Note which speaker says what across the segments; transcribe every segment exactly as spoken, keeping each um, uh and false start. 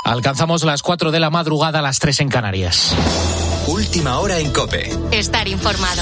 Speaker 1: Alcanzamos las cuatro de la madrugada, las tres en Canarias.
Speaker 2: Última hora en COPE.
Speaker 3: Estar informado.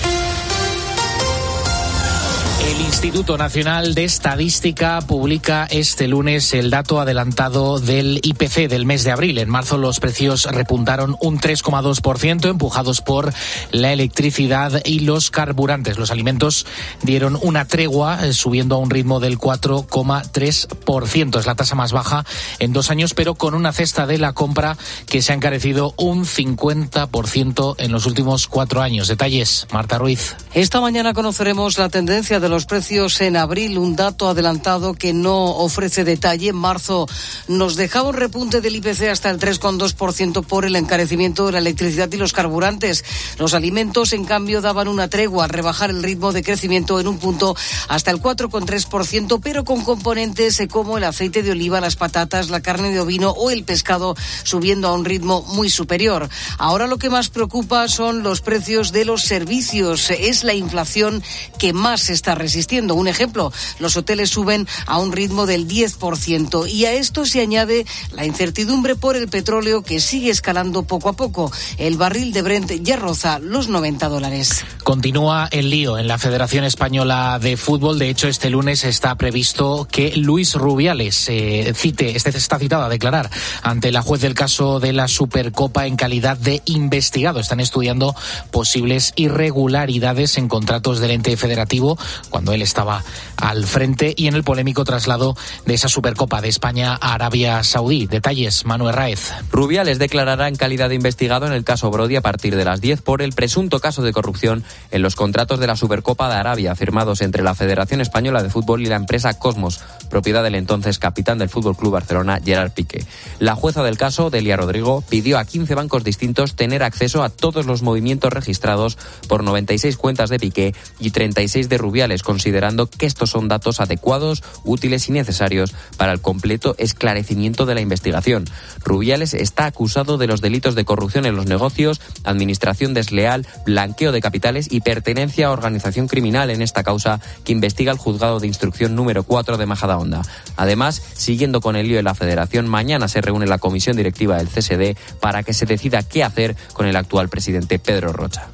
Speaker 1: El Instituto Nacional de Estadística publica este lunes el dato adelantado del I P C del mes de abril. En marzo los precios repuntaron un tres coma dos por ciento, empujados por la electricidad y los carburantes. Los alimentos dieron una tregua, subiendo a un ritmo del cuatro coma tres por ciento. Es la tasa más baja en dos años, pero con una cesta de la compra que se ha encarecido un cincuenta por ciento en los últimos cuatro años. Detalles, Marta Ruiz.
Speaker 4: Esta mañana conoceremos la tendencia de los precios en abril, un dato adelantado que no ofrece detalle. En marzo nos dejaba un repunte del I P C hasta el tres coma dos por ciento por el encarecimiento de la electricidad y los carburantes. Los alimentos, en cambio, daban una tregua al rebajar el ritmo de crecimiento en un punto hasta el cuatro coma tres por ciento, pero con componentes como el aceite de oliva, las patatas, la carne de ovino o el pescado subiendo a un ritmo muy superior. Ahora lo que más preocupa son los precios de los servicios. Es la inflación que más se está resistiendo. Un ejemplo, los hoteles suben a un ritmo del diez por ciento y a esto se añade la incertidumbre por el petróleo que sigue escalando poco a poco. El barril de Brent ya roza los noventa dólares.
Speaker 1: Continúa el lío en la Federación Española de Fútbol. De hecho, este lunes está previsto que Luis Rubiales eh, cite, este está citado a declarar ante la juez del caso de la Supercopa en calidad de investigado. Están estudiando posibles irregularidades en contratos del ente federativo cuando él estaba al frente y en el polémico traslado de esa Supercopa de España a Arabia Saudí. Detalles, Manuel Raez.
Speaker 5: Rubiales declarará en calidad de investigado en el caso Brody a partir de las diez por el presunto caso de corrupción en los contratos de la Supercopa de Arabia firmados entre la Federación Española de Fútbol y la empresa Cosmos, propiedad del entonces capitán del F C Barcelona, Gerard Piqué. La jueza del caso, Delia Rodrigo, pidió a quince bancos distintos tener acceso a todos los movimientos registrados por noventa y seis cuentas de Piqué y treinta y seis de Rubiales, considerando que estos son datos adecuados, útiles y necesarios para el completo esclarecimiento de la investigación. Rubiales está acusado de los delitos de corrupción en los negocios, administración desleal, blanqueo de capitales y pertenencia a organización criminal en esta causa que investiga el juzgado de instrucción número cuatro de Majadahonda. Además, siguiendo con el lío de la Federación, mañana se reúne la comisión directiva del C S D para que se decida qué hacer con el actual presidente Pedro Rocha.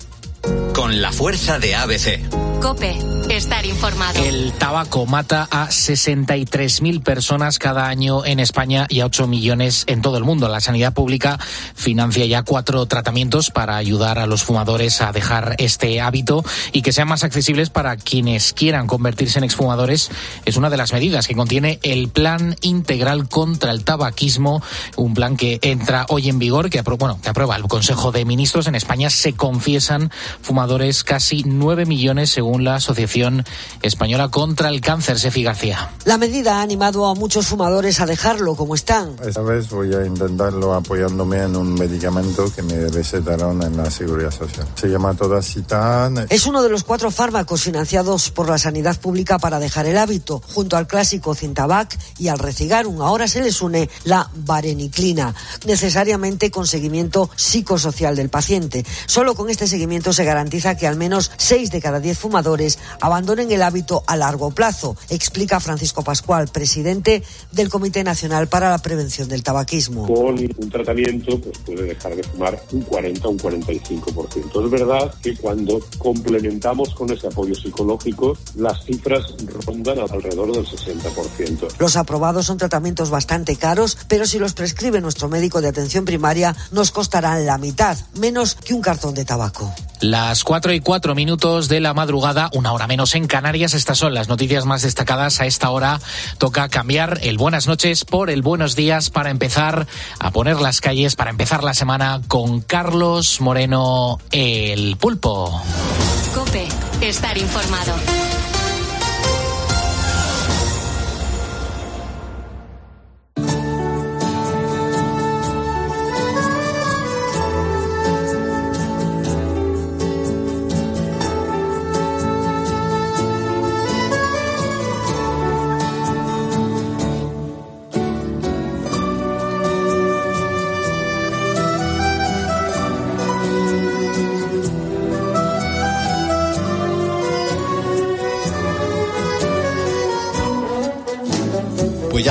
Speaker 2: Con la fuerza de A B C.
Speaker 3: COPE, estar informado.
Speaker 1: El tabaco mata a sesenta y tres mil personas cada año en España y a ocho millones en todo el mundo. La sanidad pública financia ya cuatro tratamientos para ayudar a los fumadores a dejar este hábito y que sean más accesibles para quienes quieran convertirse en exfumadores. Es una de las medidas que contiene el Plan Integral contra el Tabaquismo, un plan que entra hoy en vigor, que, apro- bueno, que aprueba el Consejo de Ministros. En España se confiesan fumadores casi nueve millones según la Asociación Española contra el Cáncer. Sefi García.
Speaker 6: La medida ha animado a muchos fumadores a dejarlo como están.
Speaker 7: Esta vez voy a intentarlo apoyándome en un medicamento que me recetaron en la Seguridad Social. Se llama Todacitán.
Speaker 6: Es uno de los cuatro fármacos financiados por la sanidad pública para dejar el hábito. Junto al clásico Cintabac y al Recigarum, ahora se les une la vareniclina, necesariamente con seguimiento psicosocial del paciente. Solo con este seguimiento se garantiza que al menos seis de cada diez fumadores abandonen el hábito a largo plazo, explica Francisco Pascual, presidente del Comité Nacional para la Prevención del Tabaquismo.
Speaker 8: Con un tratamiento pues puede dejar de fumar un cuarenta o un cuarenta y cinco por ciento. Es verdad que cuando complementamos con ese apoyo psicológico, las cifras rondan alrededor del sesenta por ciento.
Speaker 6: Los aprobados son tratamientos bastante caros, pero si los prescribe nuestro médico de atención primaria, nos costarán la mitad, menos que un cartón de tabaco.
Speaker 1: Las cuatro y cuatro minutos de la madrugada, una hora menos en Canarias. Estas son las noticias más destacadas. A esta hora toca cambiar el buenas noches por el buenos días para empezar a poner las calles, para empezar la semana con Carlos Moreno, el Pulpo.
Speaker 3: COPE, estar informado.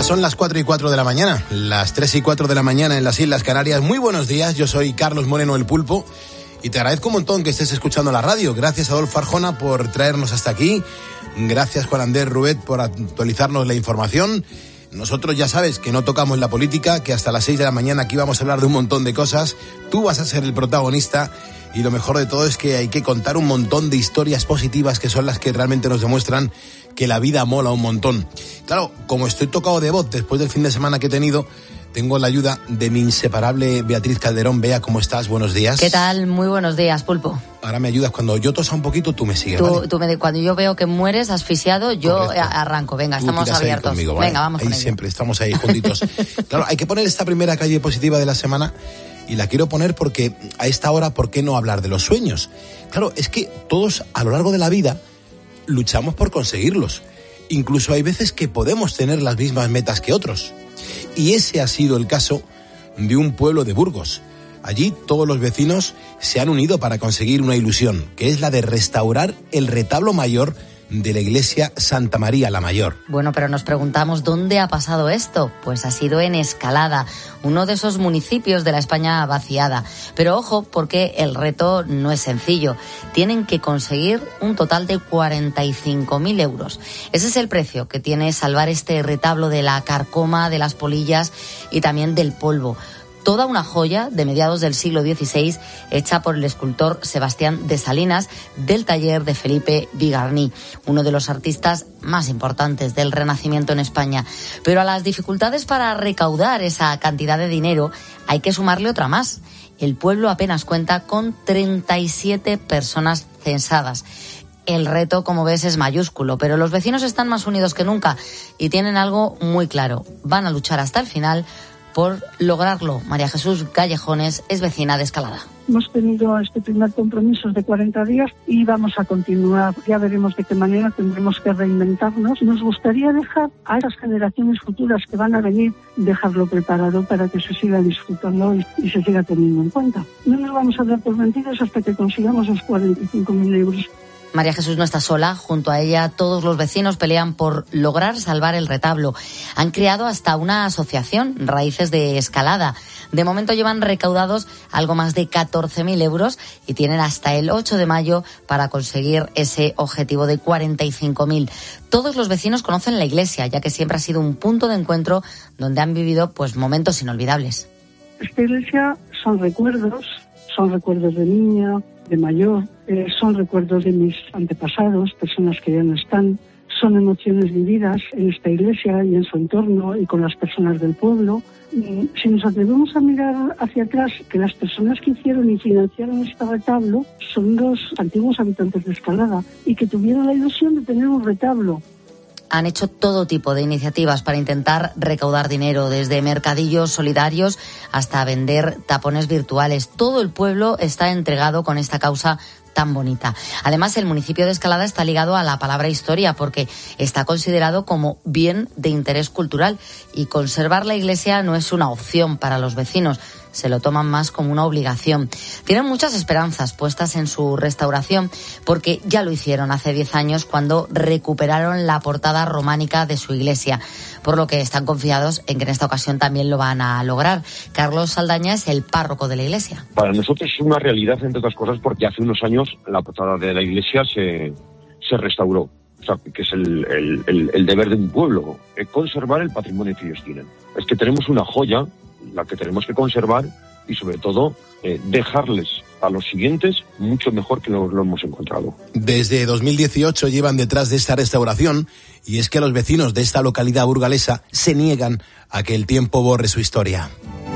Speaker 9: son las cuatro y cuatro de la mañana, las tres y cuatro de la mañana en las Islas Canarias. Muy buenos días, yo soy Carlos Moreno, el Pulpo, y te agradezco un montón que estés escuchando la radio. Gracias a Adolfo Arjona por traernos hasta aquí. Gracias Juan Andrés Rubet por actualizarnos la información. Nosotros ya sabes que no tocamos la política, que hasta las seis de la mañana aquí vamos a hablar de un montón de cosas. Tú vas a ser el protagonista y lo mejor de todo es que hay que contar un montón de historias positivas que son las que realmente nos demuestran que la vida mola un montón. Claro, como estoy tocado de voz después del fin de semana que he tenido, tengo la ayuda de mi inseparable Beatriz Calderón. Bea, ¿cómo estás? Buenos días.
Speaker 10: ¿Qué tal? Muy buenos días, Pulpo.
Speaker 9: Ahora me ayudas. Cuando yo tosa un poquito, tú me sigues,
Speaker 10: tú,
Speaker 9: ¿vale?
Speaker 10: Tú me, cuando yo veo que mueres asfixiado, yo Correcto. arranco. Venga,
Speaker 9: tú
Speaker 10: estamos abiertos.
Speaker 9: Conmigo, ¿vale?
Speaker 10: Venga, vamos
Speaker 9: ahí
Speaker 10: con ello.
Speaker 9: Siempre estamos ahí juntitos. Claro, hay que poner esta primera calle positiva de la semana y la quiero poner porque a esta hora, ¿por qué no hablar de los sueños? Claro, es que todos a lo largo de la vida luchamos por conseguirlos. Incluso hay veces que podemos tener las mismas metas que otros. Y ese ha sido el caso de un pueblo de Burgos. Allí todos los vecinos se han unido para conseguir una ilusión, que es la de restaurar el retablo mayor de la iglesia Santa María la Mayor.
Speaker 10: Bueno, pero nos preguntamos dónde ha pasado esto. Pues ha sido en Escalada, uno de esos municipios de la España vaciada. Pero ojo, porque el reto no es sencillo. Tienen que conseguir un total de cuarenta y cinco mil euros. Ese es el precio que tiene salvar este retablo de la carcoma, de las polillas y también del polvo. Toda una joya de mediados del siglo dieciséis, hecha por el escultor Sebastián de Salinas, del taller de Felipe Bigarní, uno de los artistas más importantes del Renacimiento en España. Pero a las dificultades para recaudar esa cantidad de dinero hay que sumarle otra más. El pueblo apenas cuenta con treinta y siete personas censadas. El reto, como ves, es mayúsculo, pero los vecinos están más unidos que nunca y tienen algo muy claro. Van a luchar hasta el final por lograrlo. María Jesús Gallejones es vecina de Escalada.
Speaker 11: Hemos tenido este primer compromiso de cuarenta días y vamos a continuar. Ya veremos de qué manera tendremos que reinventarnos. Nos gustaría dejar a esas generaciones futuras que van a venir, dejarlo preparado para que se siga disfrutando y, y se siga teniendo en cuenta. No nos vamos a dar por vencidos hasta que consigamos los cuarenta y cinco mil euros.
Speaker 10: María Jesús no está sola, junto a ella todos los vecinos pelean por lograr salvar el retablo. Han creado hasta una asociación, Raíces de Escalada. De momento llevan recaudados algo más de catorce mil euros y tienen hasta el ocho de mayo para conseguir ese objetivo de cuarenta y cinco mil. Todos los vecinos conocen la iglesia, ya que siempre ha sido un punto de encuentro donde han vivido pues momentos inolvidables.
Speaker 11: Esta iglesia son recuerdos, son recuerdos de niña, de mayor, eh, son recuerdos de mis antepasados, personas que ya no están, son emociones vividas en esta iglesia y en su entorno y con las personas del pueblo. Y si nos atrevemos a mirar hacia atrás, que las personas que hicieron y financiaron este retablo son los antiguos habitantes de Escalada y que tuvieron la ilusión de tener un retablo.
Speaker 10: Han hecho todo tipo de iniciativas para intentar recaudar dinero, desde mercadillos solidarios hasta vender tapones virtuales. Todo el pueblo está entregado con esta causa tan bonita. Además, el municipio de Escalada está ligado a la palabra historia porque está considerado como bien de interés cultural y conservar la iglesia no es una opción para los vecinos, se lo toman más como una obligación. Tienen muchas esperanzas puestas en su restauración porque ya lo hicieron hace diez años cuando recuperaron la portada románica de su iglesia, por lo que están confiados en que en esta ocasión también lo van a lograr. Carlos Saldaña es el párroco de la iglesia.
Speaker 12: Para nosotros es una realidad, entre otras cosas, porque hace unos años la portada de la iglesia se, se restauró. O sea, que es el, el, el, el deber de un pueblo, eh, conservar el patrimonio que ellos tienen. Es que tenemos una joya, la que tenemos que conservar y sobre todo eh, dejarles a los siguientes mucho mejor que lo, lo hemos encontrado.
Speaker 9: Desde dos mil dieciocho llevan detrás de esta restauración y es que los vecinos de esta localidad burgalesa se niegan a que el tiempo borre su historia.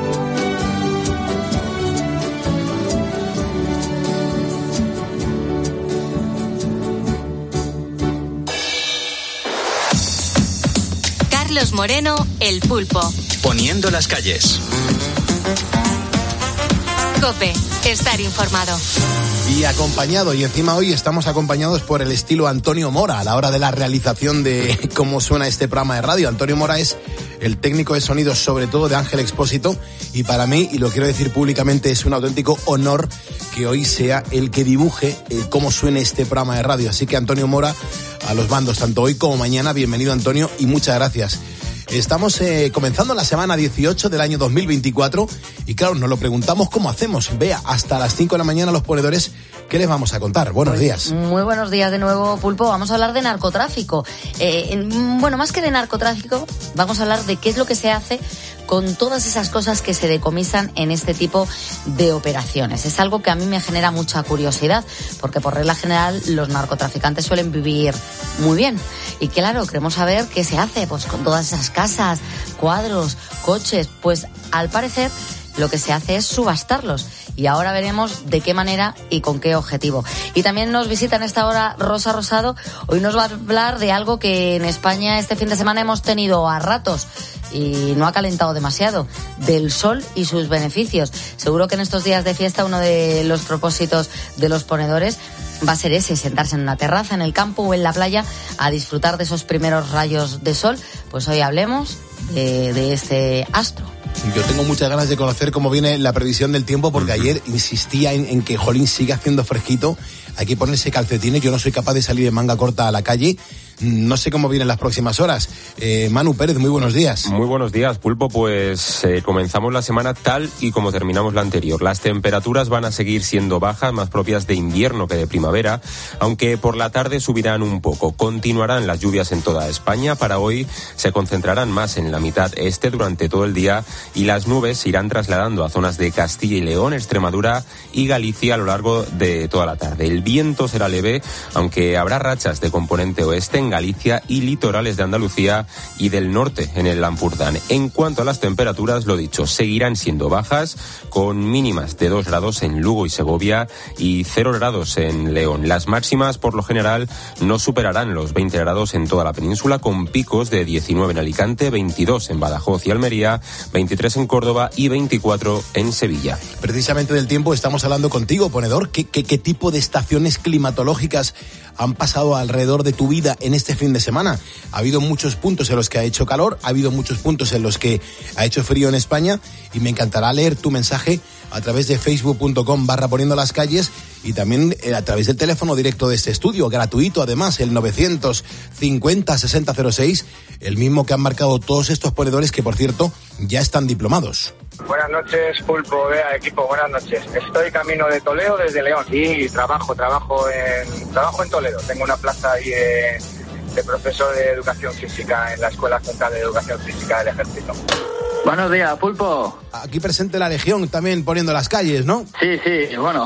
Speaker 3: Carlos Moreno, el Pulpo.
Speaker 2: Poniendo las calles.
Speaker 3: COPE, estar informado.
Speaker 9: Y acompañado, y encima hoy estamos acompañados por el estilo Antonio Mora a la hora de la realización de cómo suena este programa de radio. Antonio Mora es el técnico de sonido, sobre todo de Ángel Expósito, y para mí, y lo quiero decir públicamente, es un auténtico honor que hoy sea el que dibuje eh, cómo suene este programa de radio. Así que Antonio Mora, a los mandos, tanto hoy como mañana, bienvenido Antonio y muchas gracias. Estamos eh, comenzando la semana dieciocho del año dos mil veinticuatro y claro, nos lo preguntamos cómo hacemos. Vea, hasta las cinco de la mañana los ponedores, ¿qué les vamos a contar? Buenos
Speaker 10: pues,
Speaker 9: días.
Speaker 10: Muy buenos días de nuevo, Pulpo. Vamos a hablar de narcotráfico. Eh, bueno, más que de narcotráfico, vamos a hablar de qué es lo que se hace con todas esas cosas que se decomisan en este tipo de operaciones. Es algo que a mí me genera mucha curiosidad, porque por regla general los narcotraficantes suelen vivir muy bien. Y claro, queremos saber qué se hace pues con todas esas casas, cuadros, coches. Pues al parecer lo que se hace es subastarlos. Y ahora veremos de qué manera y con qué objetivo. Y también nos visita en esta hora Rosa Rosado. Hoy nos va a hablar de algo que en España este fin de semana hemos tenido a ratos y no ha calentado demasiado, del sol y sus beneficios. Seguro que en estos días de fiesta uno de los propósitos de los ponedores va a ser ese, sentarse en una terraza, en el campo o en la playa a disfrutar de esos primeros rayos de sol. Pues hoy hablemos de, de este astro.
Speaker 9: Yo tengo muchas ganas de conocer cómo viene la previsión del tiempo, porque ayer insistía en, en que, jolín, sigue haciendo fresquito, hay que ponerse calcetines, yo no soy capaz de salir en manga corta a la calle, no sé cómo vienen las próximas horas. Eh, Manu Pérez, muy buenos días.
Speaker 13: Muy buenos días, Pulpo, pues eh, comenzamos la semana tal y como terminamos la anterior. Las temperaturas van a seguir siendo bajas, más propias de invierno que de primavera, aunque por la tarde subirán un poco. Continuarán las lluvias en toda España, para hoy se concentrarán más en la mitad este durante todo el día y las nubes se irán trasladando a zonas de Castilla y León, Extremadura y Galicia a lo largo de toda la tarde. El viento será leve, aunque habrá rachas de componente oeste en Galicia y litorales de Andalucía y del norte en el Ampurdán. En cuanto a las temperaturas, lo dicho, seguirán siendo bajas, con mínimas de dos grados en Lugo y Segovia y cero grados en León. Las máximas, por lo general, no superarán los veinte grados en toda la península, con picos de diecinueve en Alicante, veintidós en Badajoz y Almería, veintitrés en Córdoba y veinticuatro en Sevilla.
Speaker 9: Precisamente del tiempo estamos hablando contigo, ponedor. ¿Qué, qué, qué tipo de estaciones climatológicas han pasado alrededor de tu vida en este fin de semana? Ha habido muchos puntos en los que ha hecho calor, ha habido muchos puntos en los que ha hecho frío en España, y me encantará leer tu mensaje a través de facebook.com barra poniendo las calles y también a través del teléfono directo de este estudio, gratuito además, el novecientos cincuenta sesenta cero seis, el mismo que han marcado todos estos ponedores que, por cierto, ya están diplomados.
Speaker 14: Buenas noches, Pulpo, vea, equipo, buenas noches. Estoy camino de Toledo desde León. Sí, trabajo, trabajo en, trabajo en Toledo. Tengo una plaza ahí de, de profesor de educación física en la Escuela Central de Educación Física del Ejército.
Speaker 15: Buenos días, Pulpo.
Speaker 9: Aquí presente la Legión también poniendo las calles, ¿no?
Speaker 15: Sí, sí, bueno,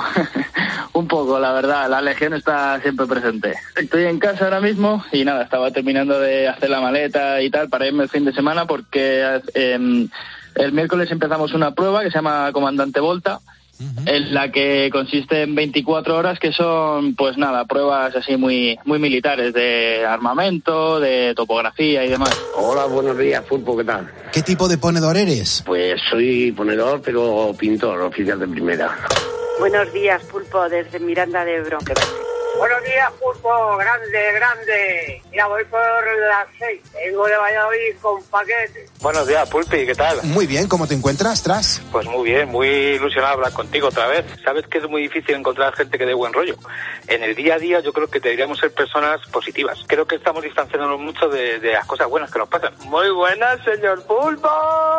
Speaker 15: un poco, la verdad, la Legión está siempre presente. Estoy en casa ahora mismo y nada, estaba terminando de hacer la maleta y tal para irme el fin de semana porque eh, el miércoles empezamos una prueba que se llama Comandante Volta, uh-huh. en la que consiste en veinticuatro horas que son, pues nada, pruebas así muy muy militares, de armamento, de topografía y demás.
Speaker 16: Hola, buenos días, Pulpo, ¿qué tal?
Speaker 9: ¿Qué tipo de ponedor eres?
Speaker 16: Pues soy ponedor, pero pintor, oficial de primera.
Speaker 17: Buenos días, Pulpo, desde Miranda de Ebro.
Speaker 18: Buenos días, Pulpo, grande, grande. Mira, voy por las seis. Vengo de Valladolid con paquete.
Speaker 19: Buenos días, Pulpi, ¿qué tal?
Speaker 9: Muy bien, ¿cómo te encuentras, Tras?
Speaker 19: Pues muy bien, muy ilusionado hablar contigo otra vez. Sabes que es muy difícil encontrar gente que dé buen rollo. En el día a día yo creo que deberíamos ser personas positivas. Creo que estamos distanciándonos mucho de, de las cosas buenas que nos pasan.
Speaker 18: Muy buenas, señor Pulpo.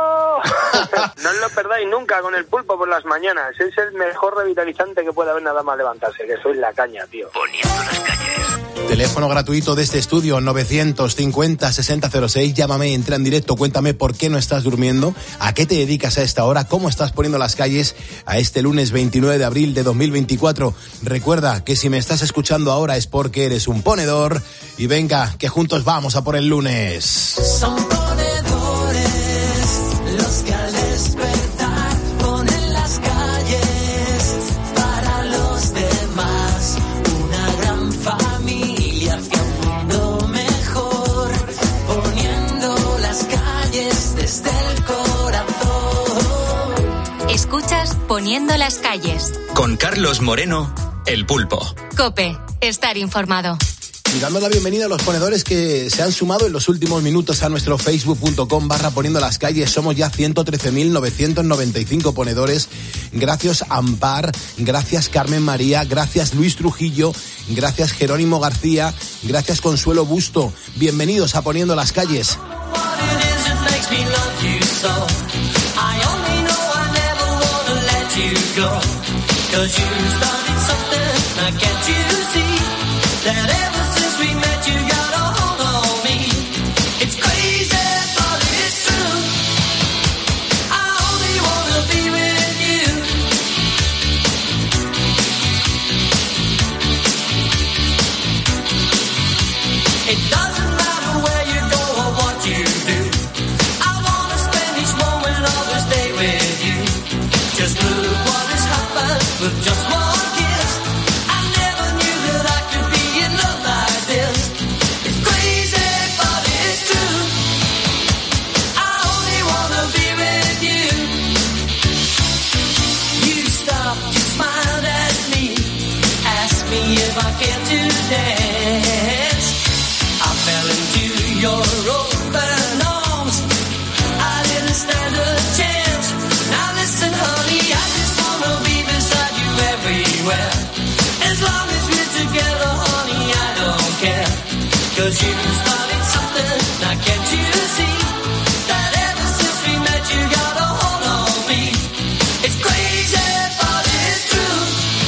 Speaker 18: No os lo perdáis nunca con el Pulpo por las mañanas. Es el mejor revitalizante que puede haber nada más levantarse, que soy la caña, tío.
Speaker 2: Poniendo las calles.
Speaker 9: Teléfono gratuito de este estudio, novecientos cincuenta sesenta cero seis. Llámame, entra en directo, cuéntame por qué no estás durmiendo, a qué te dedicas a esta hora, cómo estás poniendo las calles a este lunes veintinueve de abril de dos mil veinticuatro. Recuerda que si me estás escuchando ahora es porque eres un ponedor. Y venga, que juntos vamos a por el lunes.
Speaker 20: Son ponedores los que al despertar ponen las calles para los demás. Una gran familia hacia un mundo mejor, poniendo las calles desde el corazón.
Speaker 3: Escuchas Poniendo las calles.
Speaker 2: Con Carlos Moreno, El Pulpo.
Speaker 3: COPE, estar informado.
Speaker 9: Y dando la bienvenida a los ponedores que se han sumado en los últimos minutos a nuestro facebook.com barra poniendo las calles. Somos ya ciento trece mil novecientos noventa y cinco ponedores. Gracias Ampar, gracias Carmen María, gracias Luis Trujillo, gracias Jerónimo García, gracias Consuelo Busto. Bienvenidos a Poniendo las calles.
Speaker 20: makes me love you so. I only know I never wanna let you go. Cause you started something, now can't you see? That ever since we met you got a hold on me. It's crazy but it's true. I only wanna be with you. It doesn't matter where you go or what you do. I wanna spend each moment of this day with you. Just look what has happened with just one kiss. I never knew that I could be in love like this. It's crazy but it's true. I only wanna be with you. You stopped, you smiled at me, asked me if I cared to dance. I fell into your open arms. I didn't stand a chance. Now listen, honey, I just wanna be beside you everywhere. As long as we're together, honey, I don't care. Cause you started something, now can't you see? That ever since we met you got a hold on me. It's crazy but it's true.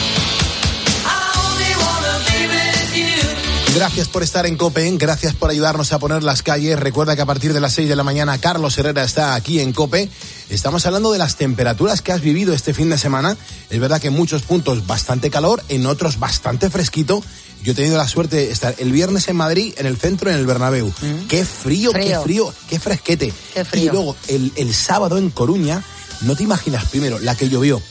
Speaker 20: I only wanna be with you.
Speaker 9: Gracias por estar en COPE, gracias por ayudarnos a poner las calles. Recuerda que a partir de las seis de la mañana Carlos Herrera está aquí en COPE. Estamos hablando de las temperaturas que has vivido este fin de semana. Es verdad que en muchos puntos bastante calor, en otros bastante fresquito. Yo he tenido la suerte de estar el viernes en Madrid, en el centro, en el Bernabéu. Mm. Qué frío, frío, qué frío, qué fresquete.
Speaker 10: Qué frío.
Speaker 9: Y luego el, el sábado en Coruña, no te imaginas, primero, la que llovió.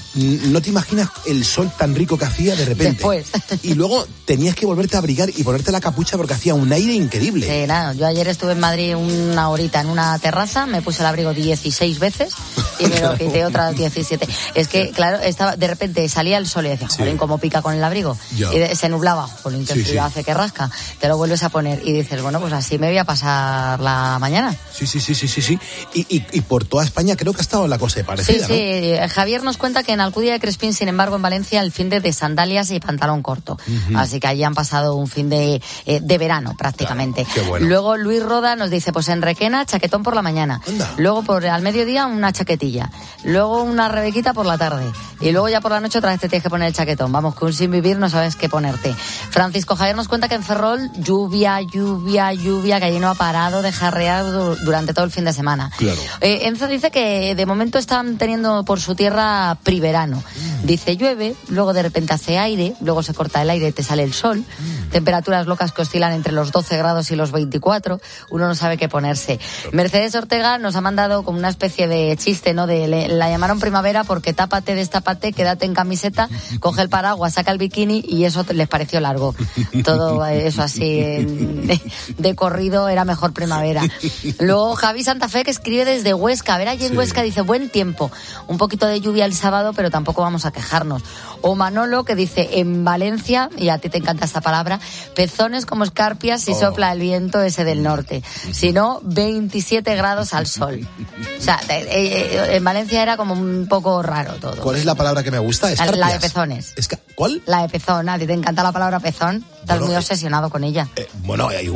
Speaker 9: No te imaginas el sol tan rico que hacía de repente.
Speaker 10: Después.
Speaker 9: Y luego tenías que volverte a abrigar y ponerte la capucha porque hacía un aire increíble.
Speaker 10: Sí, nada, yo ayer estuve en Madrid una horita en una terraza, me puse el abrigo dieciséis veces y me lo quité otras diecisiete. Es que, claro, estaba de repente salía el sol y decía, jolín, cómo pica con el abrigo. Yo. Y de, se nublaba, jolín, qué frío sí, sí. hace que rasca. Te lo vuelves a poner y dices, bueno, pues así me voy a pasar la mañana.
Speaker 9: Sí, sí, sí, sí, sí, sí. Y, y, y por toda España creo que ha estado la cosa parecida,
Speaker 10: Sí, sí. ¿No? Javier nos cuenta que en Alcudia de Crespín, sin embargo, en Valencia, el fin de, de sandalias y pantalón corto. Uh-huh. Así que allí han pasado un fin de, eh, de verano, prácticamente.
Speaker 9: Claro, qué bueno.
Speaker 10: Luego Luis Roda nos dice, pues en Requena, chaquetón por la mañana. Anda. Luego por al mediodía, una chaquetilla. Luego una rebequita por la tarde. Y luego ya por la noche otra vez te tienes que poner el chaquetón. Vamos, que un sin vivir no sabes qué ponerte. Francisco Javier nos cuenta que en Ferrol, lluvia, lluvia, lluvia, que allí no ha parado de jarrear durante todo el fin de semana.
Speaker 9: Claro.
Speaker 10: Eh, Enzo dice que de momento están teniendo por su tierra priverano. Mm. Dice llueve, luego de repente hace aire, luego se corta el aire y te sale el sol. Mm. Temperaturas locas que oscilan entre los doce grados y los veinticuatro. Uno no sabe qué ponerse. Mercedes Ortega nos ha mandado como una especie de chiste, ¿no? De le, la llamaron primavera porque tápate, destápate, quédate en camiseta, coge el paraguas, saca el bikini y eso les pareció largo. Todo eso así de, de corrido era mejor primavera. Luego Javi Santa Fe, que escribe desde Huesca. A ver, allí en sí. Huesca dice buen tiempo, un poquito de lluvia el sábado, pero tampoco vamos a quejarnos. O Manolo, que dice en Valencia, y a ti te encanta esta palabra, pezones como escarpias si oh. sopla el viento ese del norte. Si no, veintisiete grados al sol. O sea, eh, eh, en Valencia era como un poco raro todo.
Speaker 9: ¿Cuál es la palabra que me gusta? Escarpias.
Speaker 10: La de pezones.
Speaker 9: Esca- ¿Cuál?
Speaker 10: La de pezón. A ti te encanta la palabra pezón. Estás bueno, muy obsesionado con ella.
Speaker 9: Eh, bueno, hay,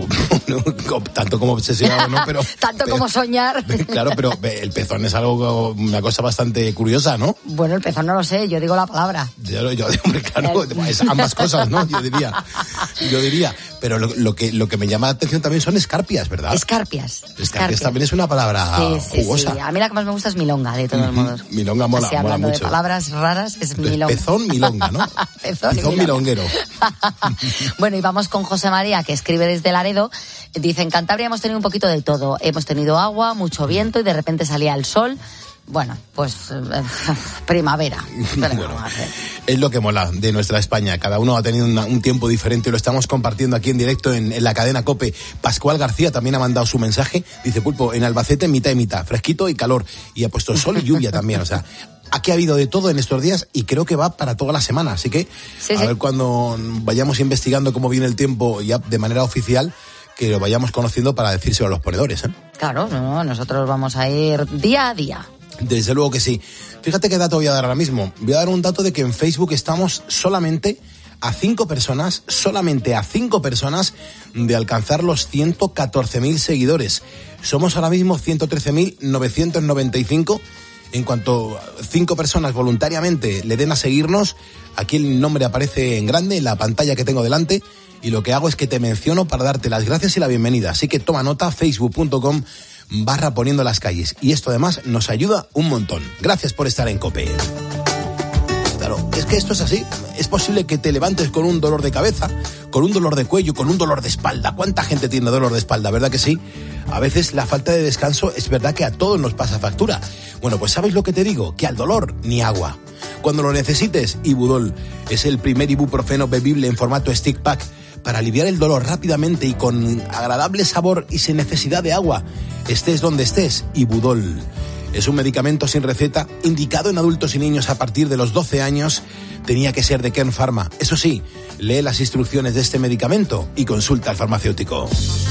Speaker 9: tanto como obsesionado, ¿no? Pero,
Speaker 10: tanto
Speaker 9: pero,
Speaker 10: como soñar.
Speaker 9: Claro, pero el pezón es algo, una cosa bastante curiosa, ¿no?
Speaker 10: Bueno, el pezón no lo sé, yo digo la palabra.
Speaker 9: Yo, yo hombre, claro, el... es ambas cosas, ¿no? Yo diría. Yo diría. Pero lo, lo, que, lo que me llama la atención también son escarpias, ¿verdad?
Speaker 10: Escarpias.
Speaker 9: Escarpias, escarpias. También es una palabra
Speaker 10: sí, sí,
Speaker 9: jugosa.
Speaker 10: Sí. A mí la que más me gusta es milonga, de todos
Speaker 9: mm-hmm.
Speaker 10: modos.
Speaker 9: Milonga mola,
Speaker 10: Así,
Speaker 9: mola
Speaker 10: hablando
Speaker 9: mucho.
Speaker 10: de palabras raras, es milonga.
Speaker 9: Pezón, milonga, ¿no?
Speaker 10: Pezón,
Speaker 9: Pezón milonguero.
Speaker 10: Bueno, y vamos con José María, que escribe desde Laredo. Dice, en Cantabria hemos tenido un poquito de todo. Hemos tenido agua, mucho viento y de repente salía el sol. Bueno, pues eh, primavera.
Speaker 9: Bueno, es lo que mola de nuestra España. Cada uno ha tenido una, un tiempo diferente y lo estamos compartiendo aquí en directo en, en la cadena COPE. Pascual García también ha mandado su mensaje. Dice, Pulpo, en Albacete mitad y mitad, fresquito y calor. Y ha puesto sol y lluvia también, o sea... Aquí ha habido de todo en estos días y creo que va para toda la semana. Así que
Speaker 10: sí,
Speaker 9: a
Speaker 10: sí.
Speaker 9: ver cuando vayamos investigando cómo viene el tiempo ya de manera oficial, que lo vayamos conociendo para decírselo a los ponedores, ¿eh?
Speaker 10: Claro, no, nosotros vamos a ir día a día.
Speaker 9: Desde luego que sí. Fíjate qué dato voy a dar ahora mismo. Voy a dar un dato de que en Facebook estamos solamente a cinco personas, solamente a cinco personas, de alcanzar los ciento catorce mil seguidores. Somos ahora mismo ciento trece mil novecientos noventa y cinco. En cuanto cinco personas voluntariamente le den a seguirnos, aquí el nombre aparece en grande en la pantalla que tengo delante, y lo que hago es que te menciono para darte las gracias y la bienvenida. Así que toma nota, facebook punto com barra poniendo las calles. Y esto además nos ayuda un montón. Gracias por estar en COPE. Claro, es que esto es así. Es posible que te levantes con un dolor de cabeza, con un dolor de cuello, con un dolor de espalda. ¿Cuánta gente tiene dolor de espalda? ¿Verdad que sí? A veces la falta de descanso es verdad que a todos nos pasa factura. Bueno, pues ¿sabes lo que te digo? Que al dolor ni agua. Cuando lo necesites, Ibudol es el primer ibuprofeno bebible en formato stick pack para aliviar el dolor rápidamente y con agradable sabor y sin necesidad de agua. Estés donde estés, Ibudol. Es un medicamento sin receta, indicado en adultos y niños a partir de los doce años. Tenía que ser de Kern Pharma. Eso sí, lee las instrucciones de este medicamento y consulta al farmacéutico.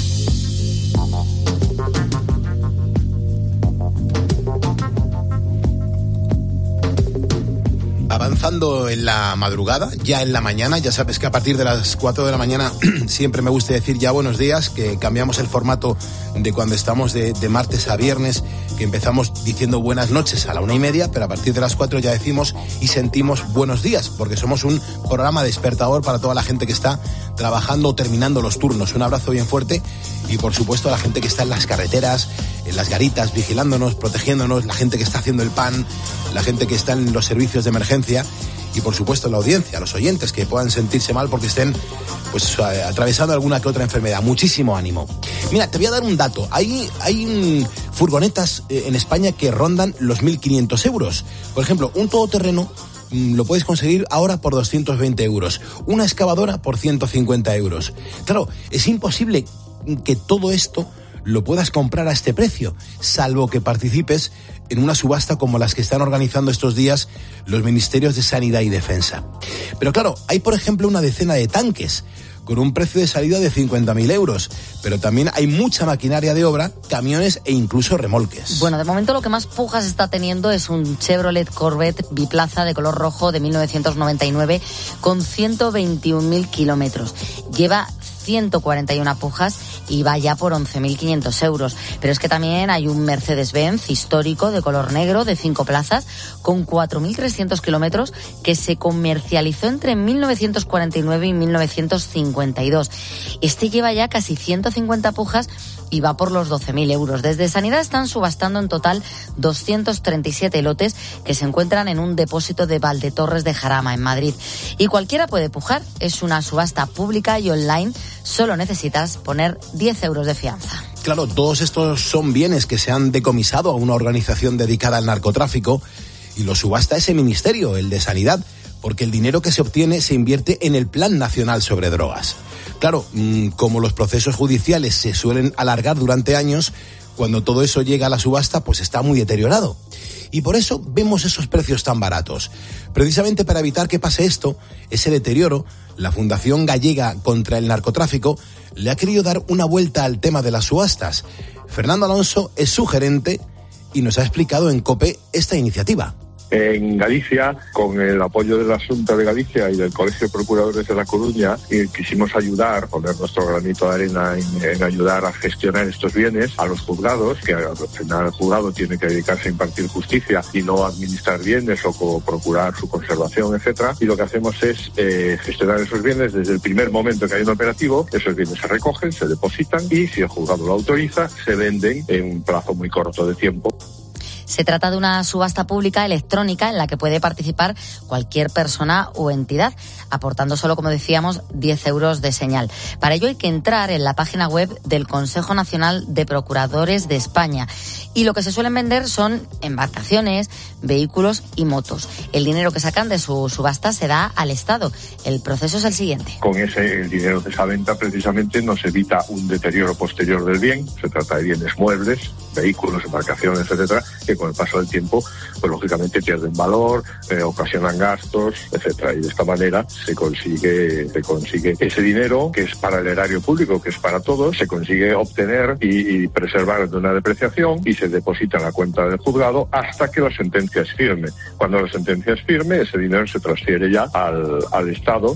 Speaker 9: Avanzando en la madrugada, ya en la mañana, ya sabes que a partir de las cuatro de la mañana siempre me gusta decir ya buenos días, que cambiamos el formato de cuando estamos de, de martes a viernes, que empezamos diciendo buenas noches a la una y media, pero a partir de las cuatro ya decimos y sentimos buenos días, porque somos un programa despertador para toda la gente que está trabajando o terminando los turnos. Un abrazo bien fuerte y por supuesto a la gente que está en las carreteras, en las garitas, vigilándonos, protegiéndonos, la gente que está haciendo el pan, la gente que está en los servicios de emergencia y por supuesto la audiencia, los oyentes que puedan sentirse mal porque estén pues atravesando alguna que otra enfermedad. Muchísimo ánimo. Mira, te voy a dar un dato. Hay, hay furgonetas en España que rondan los mil quinientos euros. Por ejemplo, un todoterreno lo puedes conseguir ahora por doscientos veinte euros. Una excavadora por ciento cincuenta euros. Claro, es imposible que todo esto lo puedas comprar a este precio, salvo que participes en una subasta como las que están organizando estos días los ministerios de Sanidad y Defensa. Pero claro, hay por ejemplo una decena de tanques con un precio de salida de cincuenta mil euros, pero también hay mucha maquinaria de obra, camiones e incluso remolques.
Speaker 10: Bueno, de momento lo que más pujas está teniendo es un Chevrolet Corvette biplaza de color rojo de mil novecientos noventa y nueve con ciento veintiún mil kilómetros. Lleva ciento cuarenta y una pujas y va ya por once mil quinientos euros. Pero es que también hay un Mercedes-Benz histórico de color negro de cinco plazas con cuatro mil trescientos kilómetros que se comercializó entre mil novecientos cuarenta y nueve y mil novecientos cincuenta y dos. Este lleva ya casi ciento cincuenta pujas y va por los doce mil euros. Desde Sanidad están subastando en total doscientos treinta y siete lotes que se encuentran en un depósito de Valdetorres de Jarama, en Madrid. Y cualquiera puede pujar. Es una subasta pública y online. Solo necesitas poner diez euros de fianza.
Speaker 9: Claro, todos estos son bienes que se han decomisado a una organización dedicada al narcotráfico y lo subasta ese ministerio, el de Sanidad, porque el dinero que se obtiene se invierte en el Plan Nacional sobre Drogas. Claro, como los procesos judiciales se suelen alargar durante años, cuando todo eso llega a la subasta, pues está muy deteriorado. Y por eso vemos esos precios tan baratos. Precisamente para evitar que pase esto, ese deterioro, la Fundación Gallega contra el Narcotráfico le ha querido dar una vuelta al tema de las subastas. Fernando Alonso es su gerente y nos ha explicado en COPE esta iniciativa.
Speaker 8: En Galicia, con el apoyo de la Xunta de Galicia y del Colegio de Procuradores de La Coruña, eh, quisimos ayudar, poner nuestro granito de arena en, en ayudar a gestionar estos bienes a los juzgados, que al final el juzgado tiene que dedicarse a impartir justicia y no a administrar bienes o co- procurar su conservación, etcétera. Y lo que hacemos es eh, gestionar esos bienes desde el primer momento que hay un operativo. Esos bienes se recogen, se depositan y, si el juzgado lo autoriza, se venden en un plazo muy corto de tiempo.
Speaker 10: Se trata de una subasta pública electrónica en la que puede participar cualquier persona o entidad, aportando solo, como decíamos, diez euros de señal. Para ello hay que entrar en la página web del Consejo Nacional de Procuradores de España. Y lo que se suelen vender son embarcaciones, vehículos y motos. El dinero que sacan de su subasta se da al Estado. El proceso es el siguiente.
Speaker 8: Con ese el dinero de esa venta precisamente nos evita un deterioro posterior del bien. Se trata de bienes muebles, vehículos, embarcaciones, etcétera, que con el paso del tiempo, pues lógicamente pierden valor, eh, ocasionan gastos, etcétera. Y de esta manera se consigue, se consigue ese dinero que es para el erario público, que es para todos, se consigue obtener y, y preservar de una depreciación y se deposita en la cuenta del juzgado hasta que la sentencia es firme. Cuando la sentencia es firme, ese dinero se transfiere ya al, al Estado.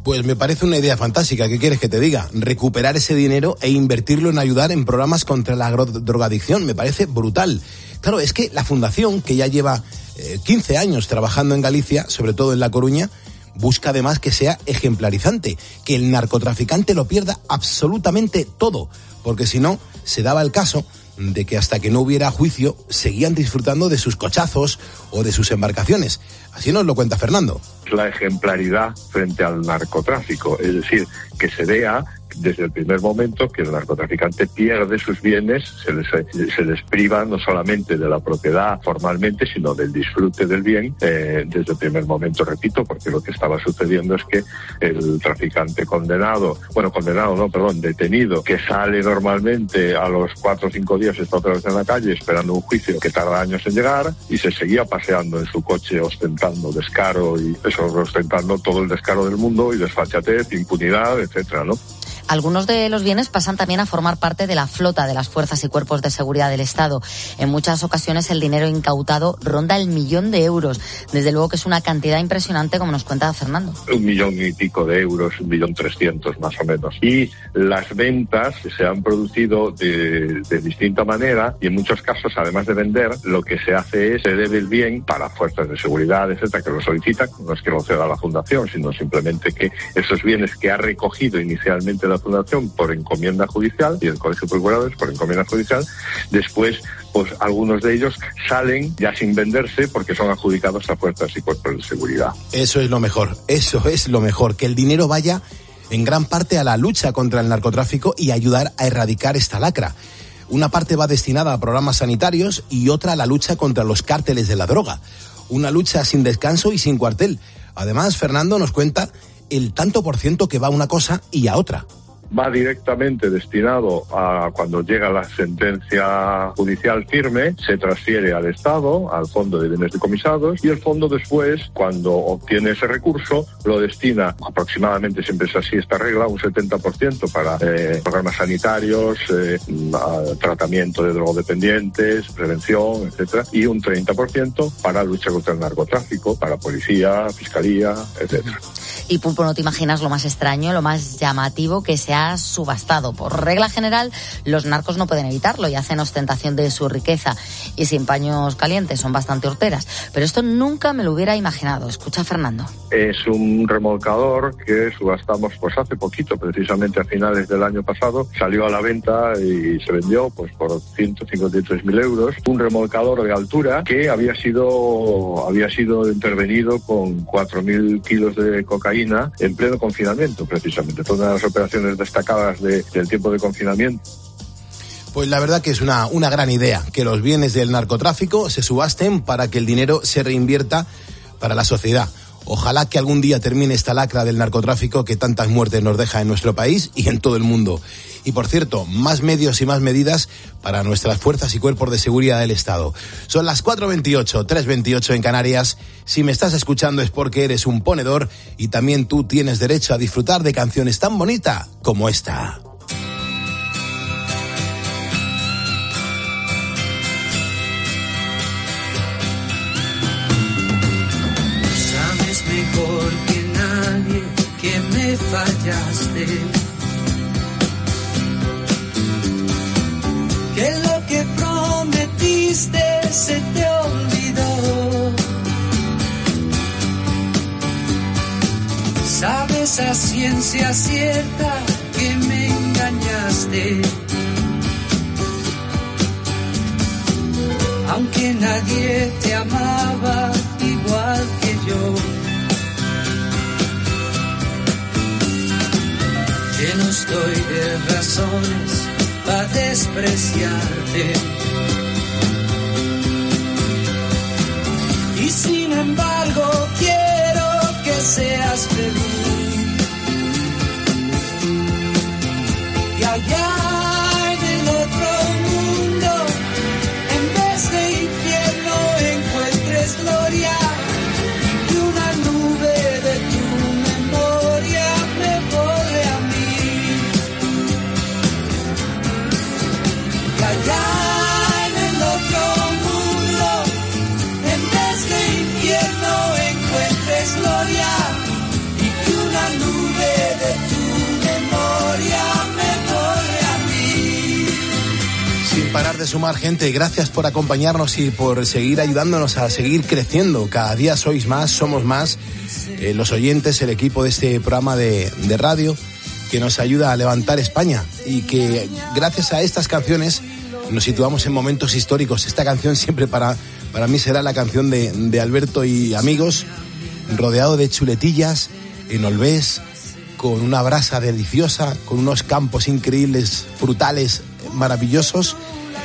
Speaker 9: Pues me parece una idea fantástica. ¿Qué quieres que te diga? Recuperar ese dinero e invertirlo en ayudar en programas contra la drogadicción. Me parece brutal. Claro, es que la fundación, que ya lleva eh, quince años trabajando en Galicia, sobre todo en La Coruña, busca además que sea ejemplarizante, que el narcotraficante lo pierda absolutamente todo, porque si no, se daba el caso de que hasta que no hubiera juicio seguían disfrutando de sus cochazos o de sus embarcaciones. Así nos lo cuenta Fernando.
Speaker 8: La ejemplaridad frente al narcotráfico, es decir, que se vea desde el primer momento que el narcotraficante pierde sus bienes, se les, se les priva no solamente de la propiedad formalmente, sino del disfrute del bien eh, desde el primer momento, repito, porque lo que estaba sucediendo es que el traficante condenado, bueno, condenado no, perdón, detenido, que sale normalmente a los cuatro o cinco días, está otra vez en la calle esperando un juicio que tarda años en llegar, y se seguía paseando en su coche ostentando descaro y eso, ostentando todo el descaro del mundo y desfachatez, impunidad, etcétera, ¿no?
Speaker 10: Algunos de los bienes pasan también a formar parte de la flota de las fuerzas y cuerpos de seguridad del Estado. En muchas ocasiones el dinero incautado ronda el millón de euros. Desde luego que es una cantidad impresionante, como nos cuenta Fernando.
Speaker 8: Un millón y pico de euros, un millón trescientos más o menos. Y las ventas se han producido de, de distinta manera y en muchos casos, además de vender, lo que se hace es se debe el bien para fuerzas de seguridad, etcétera, que lo solicitan. No es que lo ceda la Fundación, sino simplemente que esos bienes que ha recogido inicialmente la Fundación por encomienda judicial y el Colegio de Procuradores por encomienda judicial, después pues algunos de ellos salen ya sin venderse porque son adjudicados a fuerzas y cuerpos de seguridad.
Speaker 9: Eso es lo mejor, eso es lo mejor, que el dinero vaya en gran parte a la lucha contra el narcotráfico y ayudar a erradicar esta lacra. Una parte va destinada a programas sanitarios y otra a la lucha contra los cárteles de la droga. Una lucha sin descanso y sin cuartel. Además, Fernando nos cuenta el tanto por ciento que va a una cosa y a otra.
Speaker 8: Va directamente destinado a cuando llega la sentencia judicial firme, se transfiere al Estado, al Fondo de Bienes Decomisados, y el fondo después, cuando obtiene ese recurso, lo destina aproximadamente, siempre es así esta regla, un setenta por ciento para eh, programas sanitarios, eh, tratamiento de drogodependientes, prevención, etcétera, y un treinta por ciento para lucha contra el narcotráfico, para policía, fiscalía, etcétera.
Speaker 10: Y Pulpo, no te imaginas lo más extraño, lo más llamativo que se ha subastado. Por regla general, los narcos no pueden evitarlo y hacen ostentación de su riqueza. Y sin paños calientes, son bastante horteras. Pero esto nunca me lo hubiera imaginado. Escucha, Fernando.
Speaker 8: Es un remolcador que subastamos pues hace poquito, precisamente a finales del año pasado. Salió a la venta y se vendió pues por ciento cincuenta y tres mil euros. Un remolcador de altura que había sido, había sido intervenido con cuatro mil kilos de cocaína en pleno confinamiento, precisamente. Todas las operaciones destacadas de, del tiempo de confinamiento.
Speaker 9: Pues la verdad que es una, una gran idea, que los bienes del narcotráfico se subasten para que el dinero se reinvierta para la sociedad. Ojalá que algún día termine esta lacra del narcotráfico que tantas muertes nos deja en nuestro país y en todo el mundo. Y por cierto, más medios y más medidas para nuestras fuerzas y cuerpos de seguridad del Estado. Son las cuatro veintiocho, tres veintiocho en Canarias. Si me estás escuchando es porque eres un ponedor y también tú tienes derecho a disfrutar de canciones tan bonitas como esta.
Speaker 20: Mejor que nadie que me fallaste, que lo que prometiste se te olvidó. Sabes a ciencia cierta que me engañaste, aunque nadie te amaba igual que yo. Lleno estoy de razones para despreciarte, y sin embargo quiero que seas feliz. Y allá en el otro mundo, en vez de infierno encuentres gloria, y una nube de tu memoria me borre a mí. Y allá en el otro mundo, en vez de infierno
Speaker 9: parar de sumar gente, gracias por acompañarnos y por seguir ayudándonos a seguir creciendo. Cada día sois más, somos más, eh, los oyentes, el equipo de este programa de, de radio que nos ayuda a levantar España y que gracias a estas canciones nos situamos en momentos históricos. Esta canción siempre para, para mí será la canción de, de Alberto y amigos, rodeado de chuletillas, en Olvés, con una brasa deliciosa, con unos campos increíbles, frutales, maravillosos,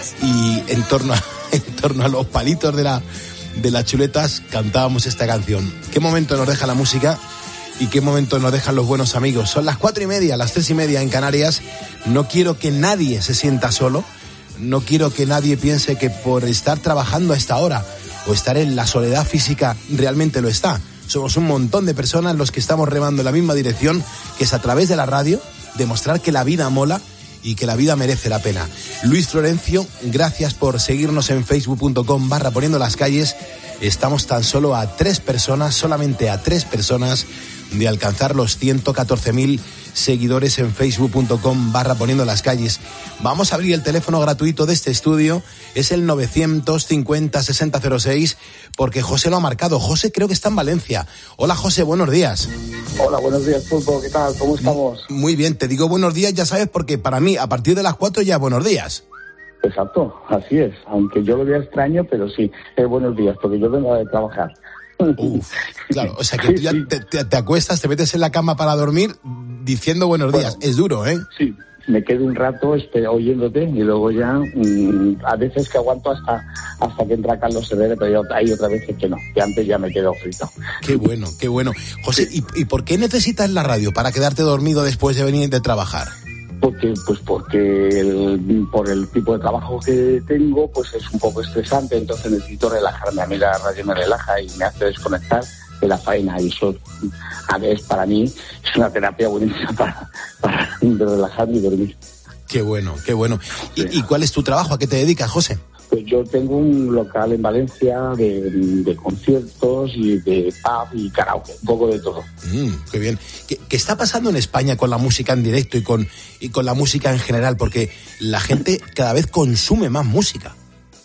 Speaker 9: y en torno a, en torno a los palitos de, la, de las chuletas cantábamos esta canción. ¿Qué momento nos deja la música? ¿Y qué momento nos dejan los buenos amigos? Son las cuatro y media, las tres y media en Canarias. No quiero que nadie se sienta solo. No quiero que nadie piense que por estar trabajando a esta hora o estar en la soledad física realmente lo está. Somos un montón de personas los que estamos remando en la misma dirección, que es a través de la radio, demostrar que la vida mola y que la vida merece la pena. Luis Florencio, gracias por seguirnos en facebook.com barra poniendo las calles. Estamos tan solo a tres personas, solamente a tres personas de alcanzar los ciento catorce mil seguidores en facebook.com barra poniendo las calles. Vamos a abrir el teléfono gratuito de este estudio, es el novecientos cincuenta sesenta cero seis, porque José lo ha marcado. José creo que está en Valencia. Hola José, buenos días.
Speaker 21: Hola, buenos días, Pulpo, ¿qué tal? ¿Cómo estamos?
Speaker 9: Muy bien, te digo buenos días, ya sabes, porque para mí a partir de las cuatro ya buenos días.
Speaker 21: Exacto, así es, aunque yo lo vea extraño, pero sí, es buenos días, porque yo vengo de trabajar.
Speaker 9: Uf, claro, o sea que sí, tú ya sí. te, te, te acuestas, te metes en la cama para dormir diciendo buenos bueno, días. Es duro, ¿eh?
Speaker 21: Sí, me quedo un rato este, oyéndote y luego ya mmm, a veces que aguanto hasta hasta que entra Carlos Herrera, pero hay otras veces que no, que antes ya me quedo frito.
Speaker 9: Qué bueno, qué bueno. José, ¿y, y por qué necesitas la radio para quedarte dormido después de venir de trabajar?
Speaker 21: Porque, pues porque el, por el tipo de trabajo que tengo, pues es un poco estresante, entonces necesito relajarme. A mí la radio me relaja y me hace desconectar de la faena, y eso a veces para mí es una terapia buenísima para, para relajarme y dormir.
Speaker 9: Qué bueno, qué bueno. ¿Y, ¿Y cuál es tu trabajo? ¿A qué te dedicas, José?
Speaker 21: Pues yo tengo un local en Valencia de, de conciertos y de pub y karaoke, un poco de todo.
Speaker 9: Mm, qué bien. ¿Qué, ¿Qué está pasando en España con la música en directo y con, y con la música en general? Porque la gente cada vez consume más música.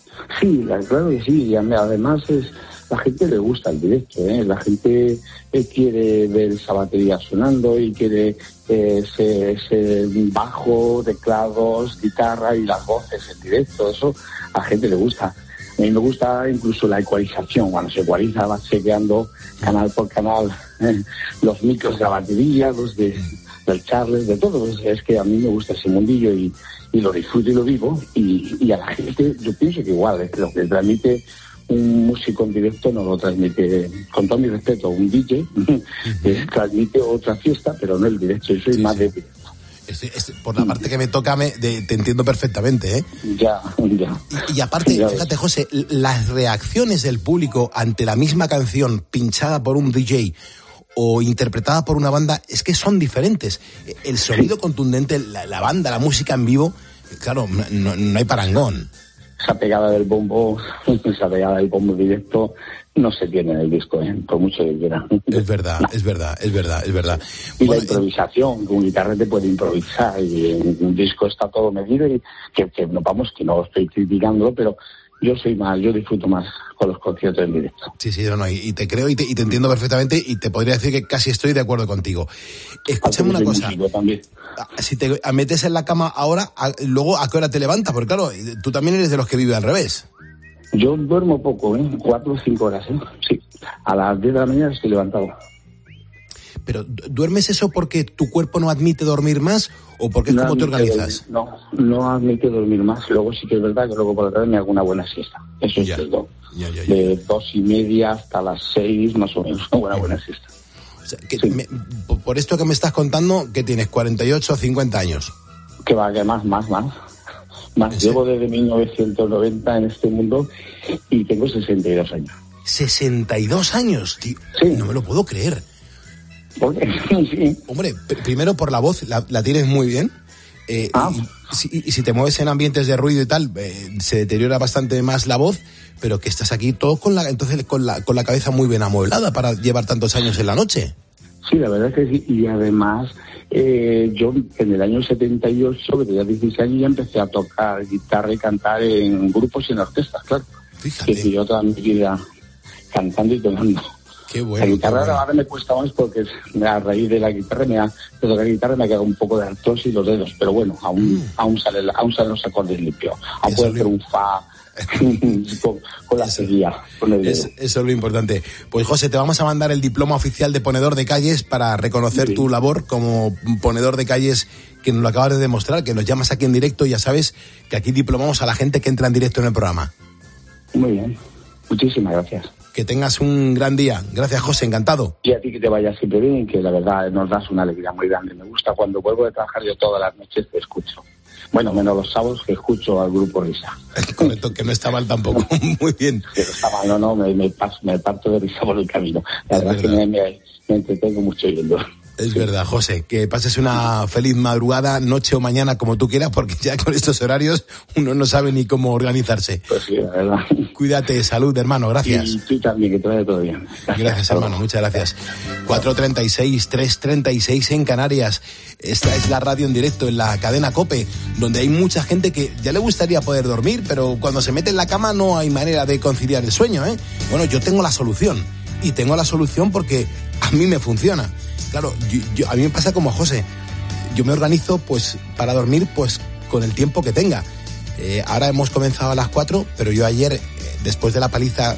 Speaker 21: Sí, claro que sí. Y además es, la gente le gusta el directo, ¿eh? La gente eh, quiere ver esa batería sonando y quiere eh, ese, ese bajo, teclados, guitarra y las voces en directo. Eso a la gente le gusta. A mí me gusta incluso la ecualización, cuando se ecualiza, vas chequeando canal por canal eh, los micros de la batería, los de, del Charles, de todo. Es que a mí me gusta ese mundillo y, y lo disfruto y lo vivo, y, y a la gente yo pienso que igual es que lo que transmite un músico en directo no lo transmite, con todo mi respeto, un D J, uh-huh. que transmite otra fiesta, pero no el directo. Yo soy sí, más sí. de directo.
Speaker 9: Este, este, por la parte que me toca, me, de, te entiendo perfectamente, ¿eh?
Speaker 21: Ya, ya.
Speaker 9: Y, y aparte, ya fíjate, ves. José, las reacciones del público ante la misma canción pinchada por un D J o interpretada por una banda, es que son diferentes. El sonido sí. contundente, la, la banda, la música en vivo, claro, no, no hay parangón.
Speaker 21: Esa pegada del bombo, esa pegada del bombo directo no se tiene en el disco, ¿eh? Por mucho que quiera.
Speaker 9: Es verdad, no. es verdad, es verdad, es verdad.
Speaker 21: Y bueno, la improvisación, con guitarra te puede improvisar y en un disco está todo medido y que, que no vamos, que no estoy criticándolo, pero yo soy más, yo disfruto más con los conciertos en directo.
Speaker 9: Sí, sí, no, no, y te creo y te, y te entiendo perfectamente y te podría decir que casi estoy de acuerdo contigo. Escúchame una cosa, si te metes en la cama ahora, a, luego ¿a qué hora te levantas? Porque claro, tú también eres de los que vive al revés.
Speaker 21: Yo duermo poco, ¿eh? Cuatro o cinco horas, ¿eh? Sí, a las diez de la mañana estoy levantado.
Speaker 9: ¿Pero duermes eso porque tu cuerpo no admite dormir más o porque es no como te organizas?
Speaker 21: Dormir, no, no admite dormir más. Luego sí que es verdad que luego por la tarde me hago una buena siesta. Eso ya, es cierto. Ya, ya, ya. De dos y media hasta las seis, más o menos, una buena, buena siesta.
Speaker 9: O sea, que sí. me, por esto que me estás contando, ¿qué tienes? ¿cuarenta y ocho o cincuenta años?
Speaker 21: Que va, que más, más, más. Más. Llevo desde mil novecientos noventa en este mundo y tengo sesenta y dos años.
Speaker 9: ¿sesenta y dos años? Tío, sí. No me lo puedo creer.
Speaker 21: ¿Por qué? Sí.
Speaker 9: Hombre, pr- primero por la voz, la, la tienes muy bien. Eh, ah. y, y, y si te mueves en ambientes de ruido y tal, eh, se deteriora bastante más la voz, pero que estás aquí todo con la, entonces con la, con la cabeza muy bien amueblada para llevar tantos años en la noche.
Speaker 21: Sí, la verdad es que sí. Y además, eh, yo en el año setenta y ocho, que tenía dieciséis años, ya empecé a tocar guitarra y cantar en grupos y en orquestas, claro.
Speaker 9: Fíjate.
Speaker 21: Que yo toda mi vida cantando y tocando.
Speaker 9: Qué bueno.
Speaker 21: La guitarra
Speaker 9: qué bueno.
Speaker 21: ahora me cuesta más porque a raíz de la guitarra me ha, de tocar guitarra me ha quedado un poco de artrosis los dedos, pero bueno, aún, mm. aún, sale, aún salen los acordes limpios. Aún puedo hacer un fa con, con la seguía, con el dedo.
Speaker 9: Es, eso es lo importante. Pues José, te vamos a mandar el diploma oficial de ponedor de calles para reconocer sí. tu labor como ponedor de calles, que nos lo acabas de demostrar, que nos llamas aquí en directo y ya sabes que aquí diplomamos a la gente que entra en directo en el programa.
Speaker 21: Muy bien, muchísimas gracias.
Speaker 9: Que tengas un gran día. Gracias, José, encantado.
Speaker 21: Y a ti que te vaya siempre bien, que la verdad nos das una alegría muy grande. Me gusta cuando vuelvo de trabajar, yo todas las noches te escucho. Bueno, menos los sábados que escucho al Grupo Risa.
Speaker 9: Correcto, que no está mal tampoco. Muy bien.
Speaker 21: Que no está mal, no, no, me, me, paso, me parto de risa por el camino. La es verdad, verdad es que me, me, me entretengo mucho yendo.
Speaker 9: Es verdad, José, que pases una feliz madrugada, noche o mañana, como tú quieras, porque ya con estos horarios uno no sabe ni cómo organizarse.
Speaker 21: Pues sí, la verdad.
Speaker 9: Cuídate, salud, hermano, gracias.
Speaker 21: Y tú también, que te vaya todo bien.
Speaker 9: Gracias, gracias hermano, muchas gracias. cuatro treinta y seis, tres treinta y seis en Canarias. Esta es la radio en directo, en la cadena COPE, donde hay mucha gente que ya le gustaría poder dormir, pero cuando se mete en la cama no hay manera de conciliar el sueño, ¿eh? Bueno, yo tengo la solución, y tengo la solución porque a mí me funciona. Claro, yo, yo, a mí me pasa como a José. Yo me organizo pues para dormir pues con el tiempo que tenga. Eh, ahora hemos comenzado a las cuatro, pero yo ayer, eh, después de la paliza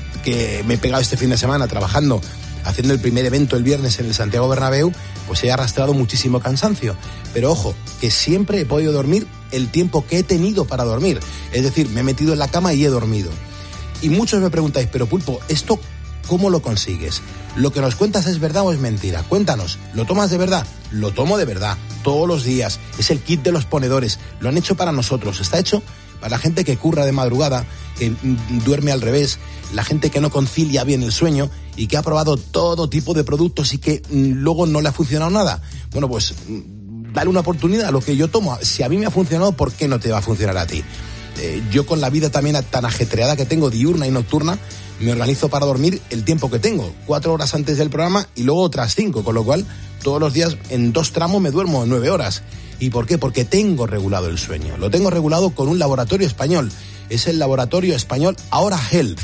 Speaker 9: que me he pegado este fin de semana trabajando, haciendo el primer evento el viernes en el Santiago Bernabéu, pues he arrastrado muchísimo cansancio. Pero ojo, que siempre he podido dormir el tiempo que he tenido para dormir. Es decir, me he metido en la cama y he dormido. Y muchos me preguntáis, pero Pulpo, ¿esto cómo lo consigues? ¿Lo que nos cuentas es verdad o es mentira? Cuéntanos, ¿lo tomas de verdad? Lo tomo de verdad, todos los días. Es el kit de los ponedores, lo han hecho para nosotros, está hecho para la gente que curra de madrugada, que duerme al revés, la gente que no concilia bien el sueño y que ha probado todo tipo de productos y que luego no le ha funcionado nada. Bueno, pues dale una oportunidad a lo que yo tomo. Si a mí me ha funcionado, ¿por qué no te va a funcionar a ti? Eh, yo con la vida también tan ajetreada que tengo, diurna y nocturna, me organizo para dormir el tiempo que tengo, cuatro horas antes del programa y luego otras cinco, con lo cual todos los días en dos tramos me duermo nueve horas. ¿Y por qué? Porque tengo regulado el sueño. Lo tengo regulado con un laboratorio español. Es el laboratorio español Ahora Health.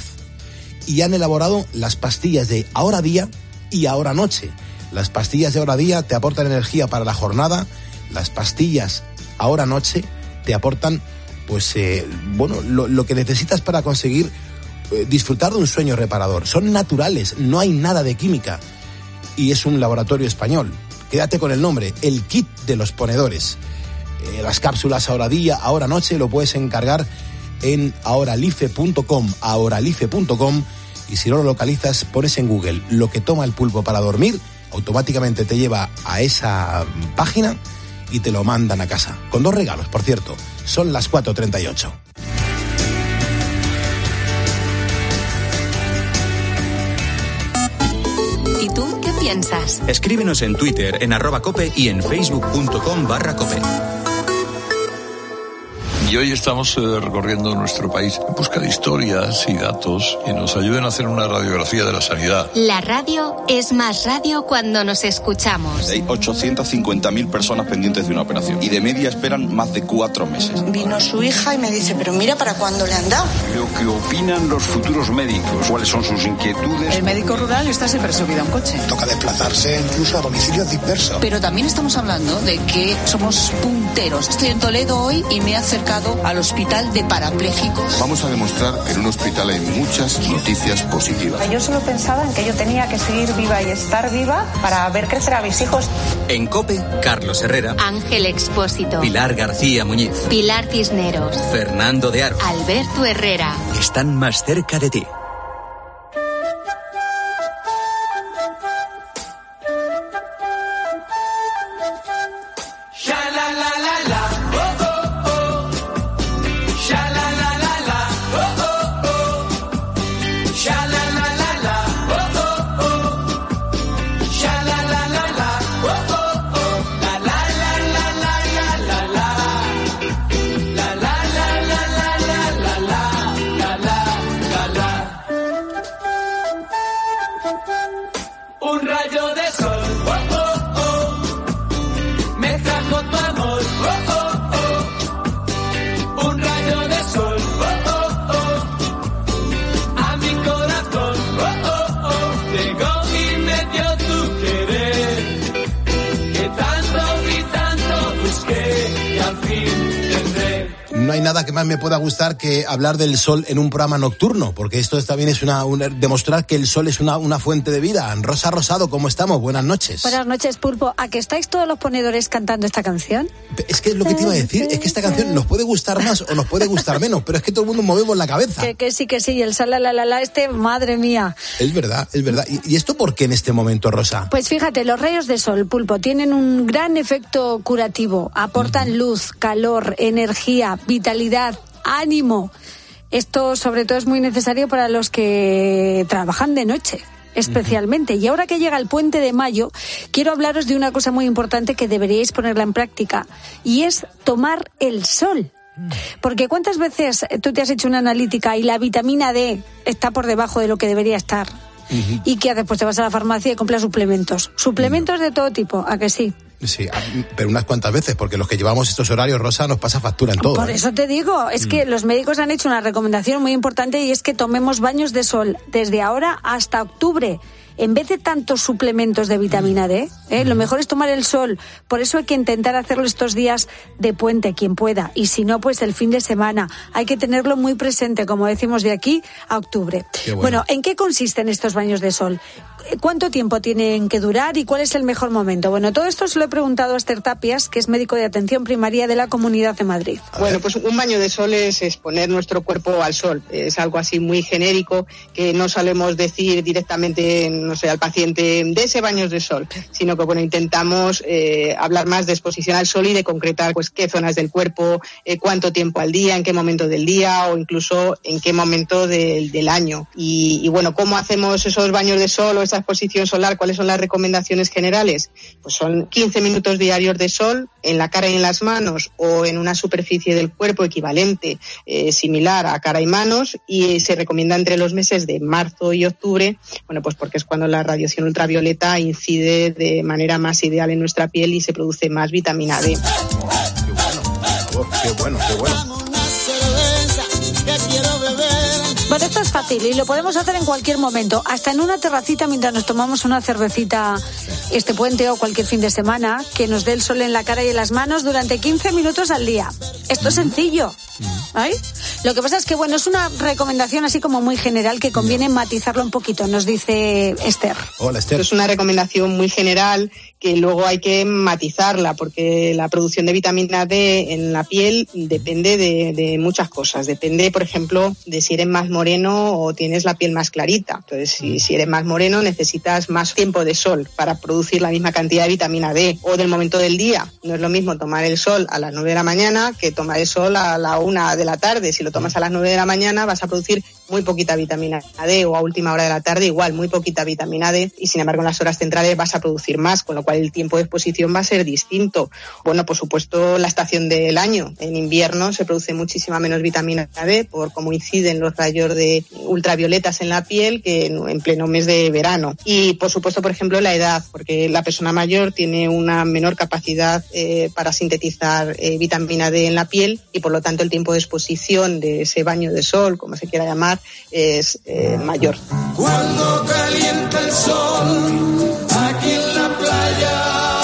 Speaker 9: Y han elaborado las pastillas de Ahora Día y Ahora Noche. Las pastillas de Ahora Día te aportan energía para la jornada. Las pastillas Ahora Noche te aportan, pues, eh, bueno, lo, lo que necesitas para conseguir eh, disfrutar de un sueño reparador. Son naturales, no hay nada de química. Y es un laboratorio español. Quédate con el nombre, el kit de los ponedores. Eh, las cápsulas Ahora Día, Ahora Noche lo puedes encargar en ahoralife punto com, ahoralife punto com, y si no lo localizas, pones en Google lo que toma el pulpo para dormir, automáticamente te lleva a esa página y te lo mandan a casa. Con dos regalos, por cierto. Son las cuatro treinta y ocho.
Speaker 3: ¿Y tú qué piensas?
Speaker 2: Escríbenos en Twitter, en arroba cope y en facebook.com barra cope.
Speaker 4: Y hoy estamos eh, recorriendo nuestro país en busca de historias y datos que nos ayuden a hacer una radiografía de la sanidad.
Speaker 3: La radio es más radio cuando nos escuchamos.
Speaker 22: Hay ochocientas cincuenta mil personas pendientes de una operación y de media esperan más de cuatro meses.
Speaker 23: Vino su hija y me dice, pero mira para cuándo le han dado.
Speaker 24: Lo que opinan los futuros médicos, cuáles son sus inquietudes.
Speaker 25: El médico rural está siempre subido a un coche.
Speaker 26: Toca desplazarse incluso a domicilios dispersos.
Speaker 25: Pero también estamos hablando de que somos punteros. Estoy en Toledo hoy y me he acercado al hospital de parapléjicos.
Speaker 27: Vamos a demostrar que en un hospital hay muchas noticias positivas.
Speaker 28: Yo solo pensaba en que yo tenía que seguir viva y estar viva para ver crecer a mis hijos.
Speaker 2: En COPE, Carlos Herrera,
Speaker 3: Ángel Expósito,
Speaker 2: Pilar García Muñiz,
Speaker 3: Pilar Cisneros,
Speaker 2: Fernando de Aro,
Speaker 3: Alberto Herrera.
Speaker 2: Están más cerca de ti.
Speaker 9: hay nada que más me pueda gustar que hablar del sol en un programa nocturno, porque esto también es una, una demostrar que el sol es una, una fuente de vida. Rosa Rosado, ¿cómo estamos? Buenas noches.
Speaker 1: Buenas noches, Pulpo. ¿A que estáis todos los ponedores cantando esta canción?
Speaker 9: Es que es lo que te iba a decir, es que esta canción nos puede gustar más o nos puede gustar menos, pero es que todo el mundo movemos la cabeza.
Speaker 1: Que, que sí, que sí, el sol, la, la, la, la, este, madre mía.
Speaker 9: Es verdad, es verdad. ¿Y, y esto por qué en este momento, Rosa?
Speaker 1: Pues fíjate, los rayos de sol, Pulpo, tienen un gran efecto curativo. Aportan luz, calor, energía, vitalidad, ánimo. Esto sobre todo es muy necesario para los que trabajan de noche, especialmente. Y ahora que llega el puente de mayo, quiero hablaros de una cosa muy importante que deberíais ponerla en práctica, y es tomar el sol. Porque ¿cuántas veces tú te has hecho una analítica y la vitamina D está por debajo de lo que debería estar? Uh-huh. ¿Y qué haces? Pues te vas a la farmacia y compras suplementos. Suplementos uh-huh. de todo tipo, ¿a que sí?
Speaker 9: Sí, pero unas cuantas veces, porque los que llevamos estos horarios, Rosa, nos pasa factura en todo.
Speaker 1: Por eso te digo, es mm. que los médicos han hecho una recomendación muy importante, y es que tomemos baños de sol desde ahora hasta octubre. En vez de tantos suplementos de vitamina D, ¿eh? lo mejor es tomar el sol. Por eso hay que intentar hacerlo estos días de puente, quien pueda. Y si no, pues el fin de semana. Hay que tenerlo muy presente, como decimos, de aquí a octubre. Bueno. bueno, ¿en qué consisten estos baños de sol? ¿Cuánto tiempo tienen que durar y cuál es el mejor momento? Bueno, todo esto se lo he preguntado a Esther Tapias, que es médico de atención primaria de la Comunidad de Madrid.
Speaker 5: Bueno, pues un baño de sol es exponer nuestro cuerpo al sol. Es algo así muy genérico que no solemos decir directamente, no sé, al paciente de ese baño de sol, sino que, bueno, intentamos eh, hablar más de exposición al sol y de concretar, pues, qué zonas del cuerpo, eh, cuánto tiempo al día, en qué momento del día o incluso en qué momento de, del año. Y, y, bueno, ¿cómo hacemos esos baños de sol o esa exposición solar? ¿Cuáles son las recomendaciones generales? Pues son quince minutos diarios de sol en la cara y en las manos o en una superficie del cuerpo equivalente, eh, similar a cara y manos, y se recomienda entre los meses de marzo y octubre, bueno, pues porque es cuando la radiación ultravioleta incide de manera más ideal en nuestra piel y se produce más vitamina D.
Speaker 9: Qué bueno, qué bueno.
Speaker 1: Bueno, esto es fácil y lo podemos hacer en cualquier momento, hasta en una terracita mientras nos tomamos una cervecita este puente o cualquier fin de semana, que nos dé el sol en la cara y en las manos durante quince minutos al día. Esto es sencillo. ¿Ay? Lo que pasa es que, bueno, es una recomendación así como muy general que conviene matizarlo un poquito, nos dice Esther.
Speaker 9: Hola, Esther.
Speaker 5: Es una recomendación muy general que luego hay que matizarla, porque la producción de vitamina D en la piel depende de, de muchas cosas. Depende, por ejemplo, de si eres más moreno o tienes la piel más clarita. Entonces, si, si eres más moreno, necesitas más tiempo de sol para producir la misma cantidad de vitamina D. O del momento del día. No es lo mismo tomar el sol a las nueve de la mañana que tomar el sol a la una de la tarde. Si lo tomas a las nueve de la mañana, vas a producir muy poquita vitamina D, o a última hora de la tarde igual, muy poquita vitamina D, y sin embargo en las horas centrales vas a producir más, con lo cual el tiempo de exposición va a ser distinto. Bueno, por supuesto, la estación del año. En invierno se produce muchísima menos vitamina D por cómo inciden los rayos de ultravioletas en la piel que en pleno mes de verano. Y por supuesto, por ejemplo, la edad, porque la persona mayor tiene una menor capacidad eh, para sintetizar eh, vitamina D en la piel, y por lo tanto el tiempo de exposición de ese baño de sol, como se quiera llamar, es eh, mayor.
Speaker 20: Cuando calienta el sol aquí en la playa.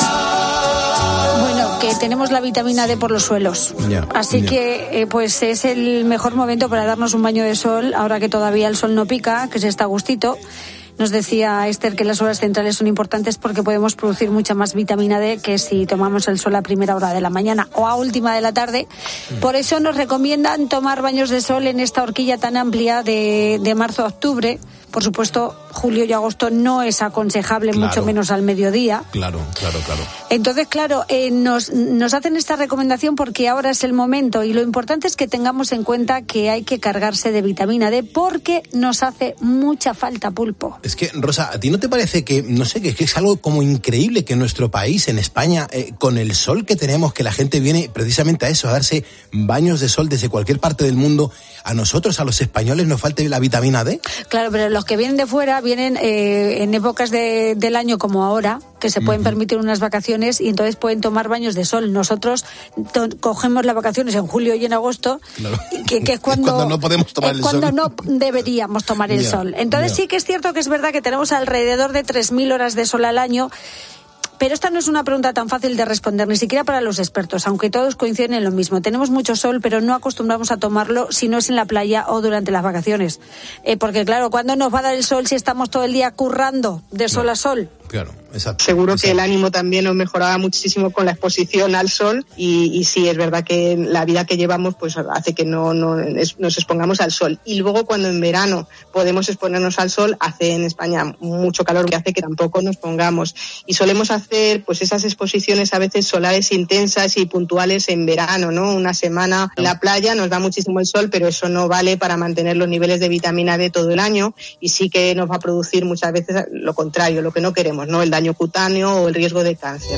Speaker 1: Bueno, que tenemos la vitamina D por los suelos. Yeah, Así yeah. que eh, pues es el mejor momento para darnos un baño de sol, ahora que todavía el sol no pica, que se está a gustito. Nos decía Esther que las horas centrales son importantes porque podemos producir mucha más vitamina D que si tomamos el sol a primera hora de la mañana o a última de la tarde. Por eso nos recomiendan tomar baños de sol en esta horquilla tan amplia de, de marzo a octubre. Por supuesto, julio y agosto no es aconsejable, claro. mucho menos al mediodía.
Speaker 9: Claro, claro, claro.
Speaker 1: Entonces, claro, eh, nos, nos hacen esta recomendación porque ahora es el momento, y lo importante es que tengamos en cuenta que hay que cargarse de vitamina D porque nos hace mucha falta, Pulpo.
Speaker 9: Es que, Rosa, ¿a ti no te parece que, no sé, que es algo como increíble que en nuestro país, en España, eh, con el sol que tenemos, que la gente viene precisamente a eso, a darse baños de sol desde cualquier parte del mundo, a nosotros, a los españoles, nos falte la vitamina D?
Speaker 1: Claro, pero los que vienen de fuera vienen eh, en épocas de, del año como ahora, que se pueden uh-huh. permitir unas vacaciones y entonces pueden tomar baños de sol. Nosotros to- cogemos las vacaciones en julio y en agosto, claro. que, que es cuando,
Speaker 9: es cuando no podemos tomar el
Speaker 1: cuando
Speaker 9: sol.
Speaker 1: no deberíamos tomar el yeah, sol. Entonces yeah. sí que es cierto que es verdad que tenemos alrededor de tres mil horas de sol al año. Pero esta no es una pregunta tan fácil de responder, ni siquiera para los expertos, aunque todos coinciden en lo mismo. Tenemos mucho sol, pero no acostumbramos a tomarlo si no es en la playa o durante las vacaciones. Eh, porque claro, ¿cuándo nos va a dar el sol si estamos todo el día currando de sol a sol?
Speaker 9: Claro, exacto.
Speaker 5: Seguro
Speaker 9: exacto.
Speaker 5: que el ánimo también nos mejoraba muchísimo con la exposición al sol y, y sí, es verdad que la vida que llevamos pues hace que no, no es, nos expongamos al sol. Y luego cuando en verano podemos exponernos al sol, hace en España mucho calor que hace que tampoco nos pongamos. Y solemos hacer pues esas exposiciones a veces solares intensas y puntuales en verano, ¿no? Una semana en la playa nos da muchísimo el sol, pero eso no vale para mantener los niveles de vitamina D todo el año y sí que nos va a producir muchas veces lo contrario, lo que no queremos, ¿no? El daño cutáneo o el riesgo de cáncer.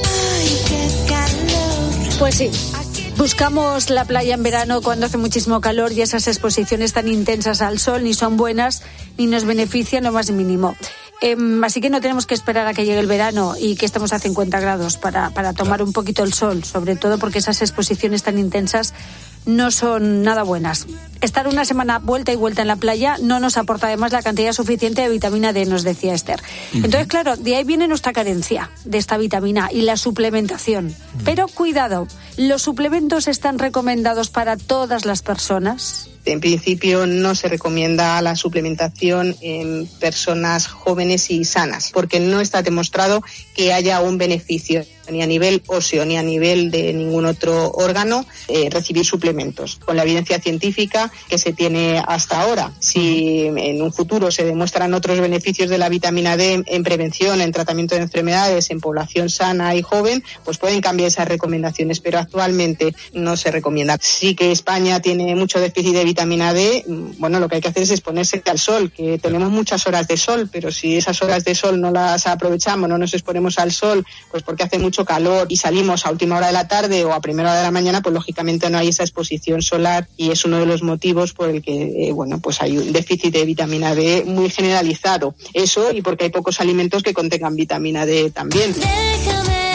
Speaker 1: Pues sí. Buscamos la playa en verano cuando hace muchísimo calor y esas exposiciones tan intensas al sol ni son buenas ni nos benefician lo más mínimo. Eh, así que no tenemos que esperar a que llegue el verano y que estemos a cincuenta grados para, para tomar un poquito el sol, sobre todo porque esas exposiciones tan intensas no son nada buenas. Estar una semana vuelta y vuelta en la playa no nos aporta además la cantidad suficiente de vitamina D, nos decía Esther. Uh-huh. Entonces, claro, de ahí viene nuestra carencia de esta vitamina y la suplementación. Uh-huh. Pero cuidado, ¿los suplementos están recomendados para todas las personas?
Speaker 5: En principio no se recomienda la suplementación en personas jóvenes y sanas, porque no está demostrado que haya un beneficio ni a nivel óseo ni a nivel de ningún otro órgano eh, recibir suplementos. Con la evidencia científica que se tiene hasta ahora, si en un futuro se demuestran otros beneficios de la vitamina D en prevención, en tratamiento de enfermedades, en población sana y joven, pues pueden cambiar esas recomendaciones, pero actualmente no se recomienda. Sí que España tiene mucho déficit de vitamina D, bueno, lo que hay que hacer es exponerse al sol, que tenemos muchas horas de sol, pero si esas horas de sol no las aprovechamos, no nos exponemos al sol, pues porque hace mucho calor y salimos a última hora de la tarde o a primera hora de la mañana, pues lógicamente no hay esa exposición solar y es uno de los motivos por el que, eh, bueno, pues hay un déficit de vitamina D muy generalizado. Eso y porque hay pocos alimentos que contengan vitamina D también.
Speaker 20: Déjame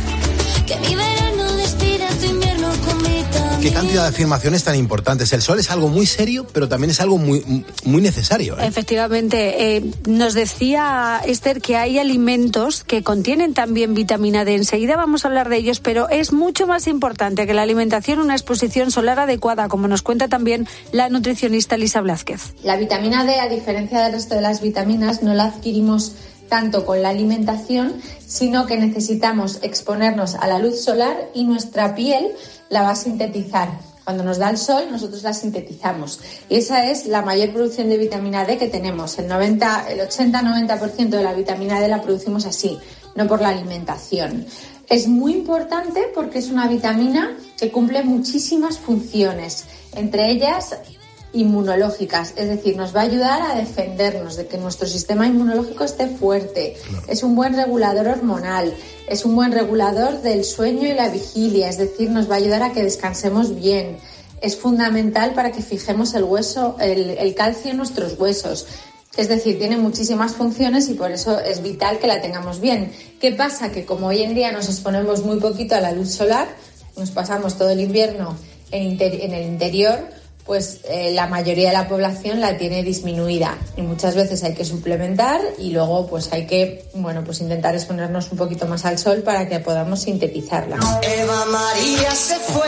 Speaker 20: que mi verano despida tu invierno con vitamina.
Speaker 9: ¿Qué cantidad de afirmaciones tan importantes? El sol es algo muy serio, pero también es algo muy, muy necesario, ¿eh?
Speaker 1: Efectivamente. Eh, nos decía Esther que hay alimentos que contienen también vitamina D. Enseguida vamos a hablar de ellos, pero es mucho más importante que la alimentación una exposición solar adecuada, como nos cuenta también la nutricionista Elisa Blázquez.
Speaker 6: La vitamina D, a diferencia del resto de las vitaminas, no la adquirimos tanto con la alimentación, sino que necesitamos exponernos a la luz solar y nuestra piel la va a sintetizar. Cuando nos da el sol, nosotros la sintetizamos. Y esa es la mayor producción de vitamina D que tenemos. El noventa, el ochenta a noventa por ciento de la vitamina D la producimos así, no por la alimentación. Es muy importante porque es una vitamina que cumple muchísimas funciones, entre ellas inmunológicas, es decir, nos va a ayudar a defendernos, de que nuestro sistema inmunológico esté fuerte. Claro. Es un buen regulador hormonal, es un buen regulador del sueño y la vigilia, es decir, nos va a ayudar a que descansemos bien. Es fundamental para que fijemos el hueso, el, el calcio en nuestros huesos. Es decir, tiene muchísimas funciones y por eso es vital que la tengamos bien. ¿Qué pasa? Que como hoy en día nos exponemos muy poquito a la luz solar, nos pasamos todo el invierno en, inter- en el interior, pues eh, la mayoría de la población la tiene disminuida y muchas veces hay que suplementar y luego pues hay que, bueno, pues intentar exponernos un poquito más al sol para que podamos sintetizarla.
Speaker 20: Eva María se fue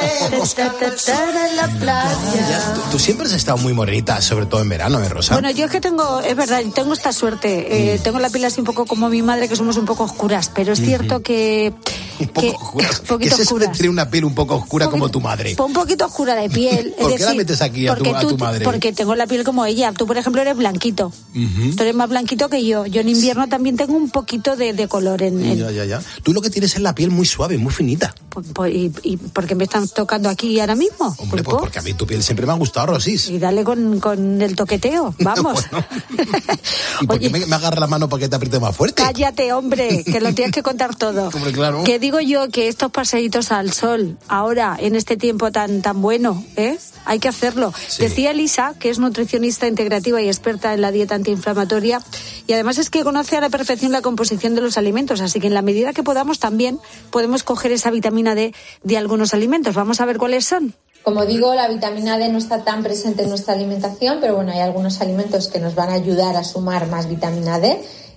Speaker 20: en la playa.
Speaker 9: ¿Tú, tú siempre has estado muy morenita, sobre todo en verano, ¿eh, Rosa?
Speaker 1: Bueno, yo es que tengo, es verdad, tengo esta suerte. Eh, mm. Tengo la piel así un poco como mi madre, que somos un poco oscuras, pero es cierto mm-hmm. que...
Speaker 9: Un poco
Speaker 1: que,
Speaker 9: oscuras.
Speaker 1: Un poquito
Speaker 9: ¿Qué se suele
Speaker 1: oscuras.
Speaker 9: tener una piel un poco oscura un poquito, como tu madre?
Speaker 1: Un poquito oscura de piel.
Speaker 9: ¿Por
Speaker 1: es
Speaker 9: qué
Speaker 1: decir,
Speaker 9: la metes aquí a tu, a tu madre?
Speaker 1: Porque tengo la piel como ella. Tú, por ejemplo, eres blanquito. Uh-huh. Tú eres más blanquito que yo. Yo en invierno también tengo un poquito de, de color en, en...
Speaker 9: Ya, ya, ya. Tú lo que tienes es la piel muy suave, muy finita.
Speaker 1: Pues, pues, y, ¿Y por qué me están tocando aquí ahora mismo?
Speaker 9: Hombre, pues porque a mí tu piel siempre me ha gustado, Rosis.
Speaker 1: Y dale con, con el toqueteo, vamos.
Speaker 9: Bueno. ¿Y por qué me, me agarra la mano para que te apriete más fuerte?
Speaker 1: Cállate, hombre, que lo tienes que contar todo.
Speaker 9: Hombre, claro.
Speaker 1: Que digo yo que estos paseitos al sol, ahora, en este tiempo tan, tan bueno, ¿eh? Hay que hacerlo. Sí. Decía Elisa, que es nutricionista integrativa y experta en la dieta antiinflamatoria, y además es que conoce a la perfección la composición de los alimentos, así que en la medida que podamos también podemos coger esa vitamina D de algunos alimentos. Vamos a ver cuáles son.
Speaker 6: Como digo, la vitamina D no está tan presente en nuestra alimentación, pero bueno, hay algunos alimentos que nos van a ayudar a sumar más vitamina D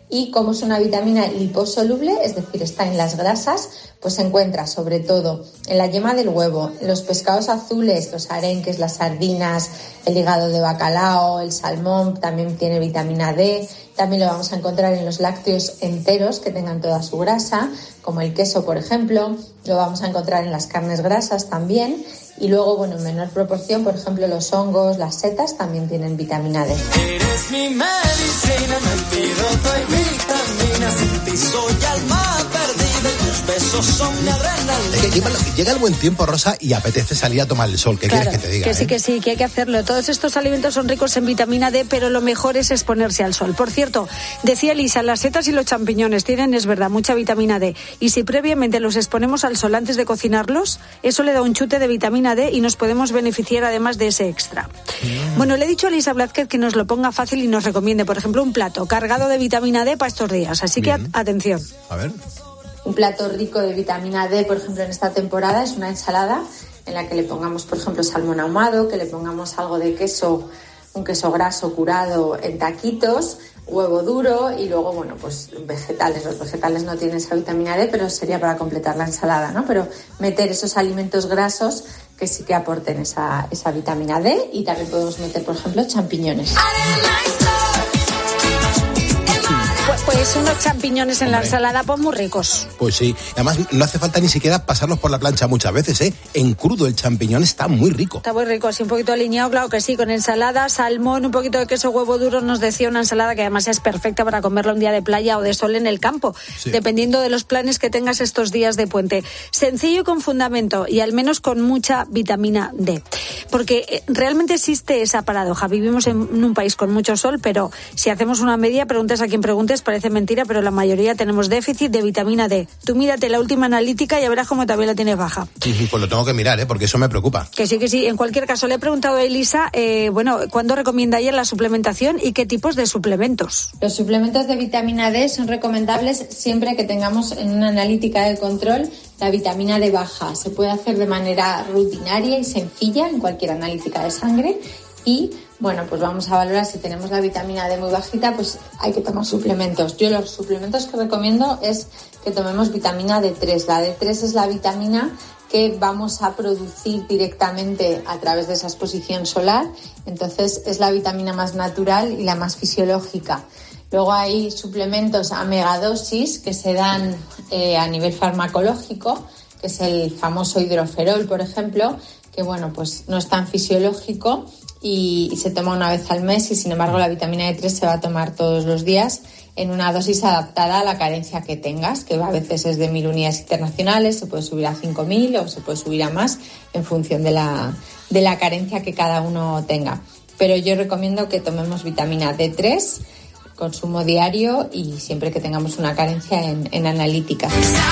Speaker 6: Y como es una vitamina liposoluble, es decir, está en las grasas, pues se encuentra sobre todo en la yema del huevo, en los pescados azules, los arenques, las sardinas, el hígado de bacalao, el salmón también tiene vitamina D. También lo vamos a encontrar en los lácteos enteros que tengan toda su grasa, como el queso, por ejemplo. Lo vamos a encontrar en las carnes grasas también. Y luego, bueno, en menor proporción, por ejemplo, los hongos, las setas también tienen vitamina D.
Speaker 20: Eres mi medicina, mi antídoto y vitamina. Sin ti soy alma perdida y tus besos son mi adrenalina.
Speaker 9: Llega, llega el buen tiempo, Rosa, y apetece salir a tomar el sol. ¿Qué
Speaker 1: claro,
Speaker 9: quieres que te diga?
Speaker 1: Que
Speaker 9: eh?
Speaker 1: sí, que sí, que hay que hacerlo. Todos estos alimentos son ricos en vitamina D, pero lo mejor es exponerse al sol. Por cierto, decía Elisa, las setas y los champiñones tienen, es verdad, mucha vitamina D. Y si previamente los exponemos al sol antes de cocinarlos, eso le da un chute de vitamina D y nos podemos beneficiar además de ese extra. Mm. Bueno, le he dicho a Elisa Blázquez que nos lo ponga fácil y nos recomiende, por ejemplo, un plato cargado de vitamina D para estos días. Así Bien. que a- atención.
Speaker 9: A ver.
Speaker 6: Un plato rico de vitamina D, por ejemplo, en esta temporada es una ensalada en la que le pongamos, por ejemplo, salmón ahumado, que le pongamos algo de queso, un queso graso curado en taquitos, huevo duro y luego, bueno, pues vegetales. Los vegetales no tienen esa vitamina D, pero sería para completar la ensalada, ¿no? Pero meter esos alimentos grasos que sí que aporten esa, esa vitamina D, y también podemos meter, por ejemplo, champiñones.
Speaker 1: Pues, pues unos champiñones en Hombre. la ensalada, pues muy ricos.
Speaker 9: Pues sí, además no hace falta ni siquiera pasarlos por la plancha muchas veces, ¿eh? En crudo el champiñón está muy rico.
Speaker 1: Está muy rico, así un poquito alineado, claro que sí, con ensalada, salmón, un poquito de queso, huevo duro. Nos decía una ensalada que además es perfecta para comerla un día de playa o de sol en el campo, sí. dependiendo de los planes que tengas estos días de puente. Sencillo y con fundamento, y al menos con mucha vitamina D. Porque realmente existe esa paradoja. Vivimos en un país con mucho sol, pero si hacemos una media, preguntas a quien preguntes, parece mentira, pero la mayoría tenemos déficit de vitamina D. Tú mírate la última analítica y ya verás cómo también la tienes baja.
Speaker 9: Sí, pues lo tengo que mirar, ¿eh? Porque eso me preocupa.
Speaker 1: Que sí, que sí. En cualquier caso, le he preguntado a Elisa, eh, bueno, ¿cuándo recomienda ella la suplementación y qué tipos de suplementos?
Speaker 6: Los suplementos de vitamina D son recomendables siempre que tengamos en una analítica de control la vitamina D baja. Se puede hacer de manera rutinaria y sencilla en cualquier analítica de sangre. Y, bueno, pues vamos a valorar si tenemos la vitamina D muy bajita, pues hay que tomar suplementos. Yo los suplementos que recomiendo es que tomemos vitamina D tres. La D tres es la vitamina que vamos a producir directamente a través de esa exposición solar. Entonces es la vitamina más natural y la más fisiológica. Luego hay suplementos a megadosis que se dan eh, a nivel farmacológico, que es el famoso hidroferol, por ejemplo, que, bueno, pues no es tan fisiológico y, y se toma una vez al mes, y sin embargo la vitamina D tres se va a tomar todos los días en una dosis adaptada a la carencia que tengas, que a veces es de mil unidades internacionales, se puede subir a cinco mil o se puede subir a más en función de la, de la carencia que cada uno tenga. Pero yo recomiendo que tomemos vitamina D tres, consumo diario y siempre que tengamos una carencia en, en analítica.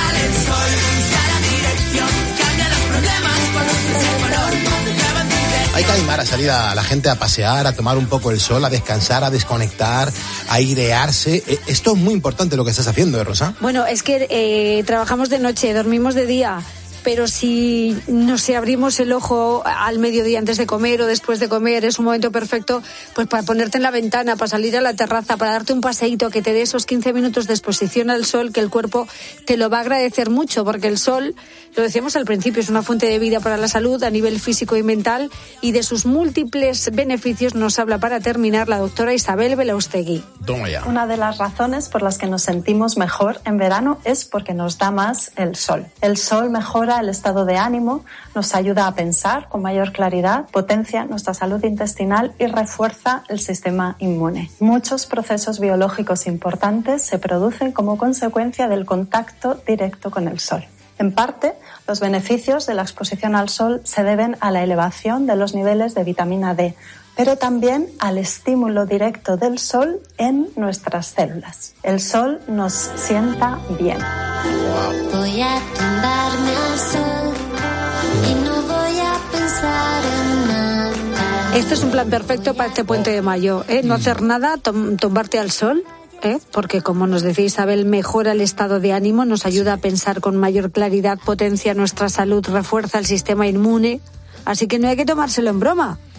Speaker 9: Hay que animar a salir a la gente a pasear, a tomar un poco el sol, a descansar, a desconectar, a airearse. Esto es muy importante lo que estás haciendo, ¿eh, Rosa?
Speaker 1: Bueno, es que eh, trabajamos de noche, dormimos de día, pero si no sé, abrimos el ojo al mediodía antes de comer o después de comer, es un momento perfecto pues para ponerte en la ventana, para salir a la terraza, para darte un paseíto, que te dé esos quince minutos de exposición al sol, que el cuerpo te lo va a agradecer mucho, porque el sol, lo decíamos al principio, es una fuente de vida para la salud a nivel físico y mental, y de sus múltiples beneficios nos habla, para terminar, la doctora Isabel Belaustegui.
Speaker 9: Toma ya.
Speaker 7: Una de las razones por las que nos sentimos mejor en verano es porque nos da más el sol. El sol mejora el estado de ánimo, nos ayuda a pensar con mayor claridad, potencia nuestra salud intestinal y refuerza el sistema inmune. Muchos procesos biológicos importantes se producen como consecuencia del contacto directo con el sol. En parte, los beneficios de la exposición al sol se deben a la elevación de los niveles de vitamina D, pero también al estímulo directo del sol en nuestras células. El sol nos sienta bien.
Speaker 20: Voy a tumbarme al sol y no voy a pensar en nada.
Speaker 1: Este es un plan perfecto para este puente de mayo, ¿eh? No hacer nada, tom- tumbarte al sol. ¿Eh? Porque, como nos decía Isabel, mejora el estado de ánimo, nos ayuda a pensar con mayor claridad, potencia nuestra salud, refuerza el sistema inmune. Así que no hay que tomárselo en broma.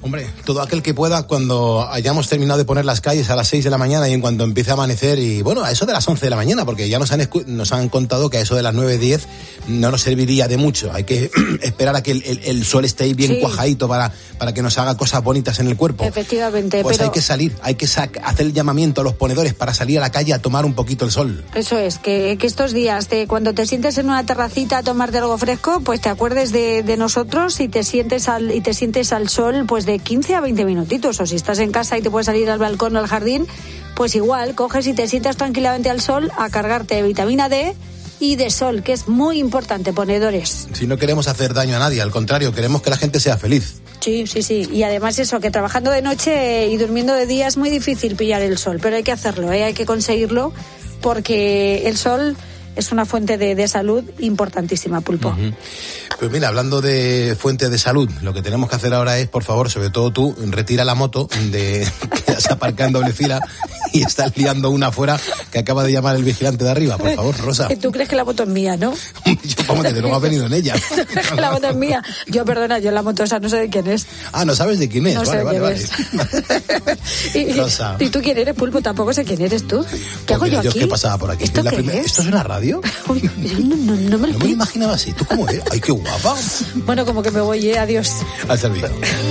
Speaker 9: Hombre, todo aquel que pueda, cuando hayamos terminado de poner las calles a las seis de la mañana y en cuanto empiece a amanecer, y bueno, a eso de las once de la mañana, porque ya nos han, escu- nos han contado que a eso de las nueve, diez no nos serviría de mucho. Hay que esperar a que el, el, el sol esté bien sí. cuajadito para, para que nos haga cosas bonitas en el cuerpo.
Speaker 1: Efectivamente.
Speaker 9: Pues
Speaker 1: pero...
Speaker 9: hay que salir, hay que sa- hacer el llamamiento a los ponedores para salir a la calle a tomar un poquito el sol.
Speaker 1: Eso es, que, que estos días, de cuando te sientes en una terracita a tomarte algo fresco, pues te acuerdes de, de nosotros y te sientes al, y te sientes al sol pues de quince a veinte minutitos, o si estás en casa y te puedes salir al balcón o al jardín, pues igual, coges y te sientas tranquilamente al sol a cargarte de vitamina D y de sol, que es muy importante, ponedores.
Speaker 9: Si no queremos hacer daño a nadie, al contrario, queremos que la gente sea feliz.
Speaker 1: Sí, sí, sí, y además eso, que trabajando de noche y durmiendo de día es muy difícil pillar el sol, pero hay que hacerlo, ¿eh? Hay que conseguirlo, porque el sol es una fuente de, de salud importantísima, Pulpo.
Speaker 9: Uh-huh. Pues mira, hablando de fuente de salud, lo que tenemos que hacer ahora es, por favor, sobre todo tú, retira la moto de que has aparcado en doble fila y estás liando una afuera que acaba de llamar el vigilante de arriba. Por favor, Rosa.
Speaker 1: ¿Tú crees que la moto es mía, no?
Speaker 9: Yo, vamos, desde luego ha venido en ella.
Speaker 1: La moto es mía. Yo, perdona, yo la moto esa no sé de quién es.
Speaker 9: Ah, ¿no sabes de quién es?
Speaker 1: No
Speaker 9: vale,
Speaker 1: sé de
Speaker 9: vale,
Speaker 1: quién
Speaker 9: vale.
Speaker 1: Es. y,
Speaker 9: Rosa.
Speaker 1: ¿Y tú quién eres, Pulpo? Tampoco sé quién eres tú. ¿Qué hago yo aquí?
Speaker 9: ¿Qué pasaba por aquí?
Speaker 1: ¿Esto
Speaker 9: la
Speaker 1: qué
Speaker 9: primera...
Speaker 1: es?
Speaker 9: ¿Esto es una radio?
Speaker 1: Uy, no, no, no me lo,
Speaker 9: no me lo imaginaba así. ¿Tú cómo eres? ¡Ay, qué guapa!
Speaker 1: Bueno, como que me voy, ¿eh? Adiós.
Speaker 9: Al servicio.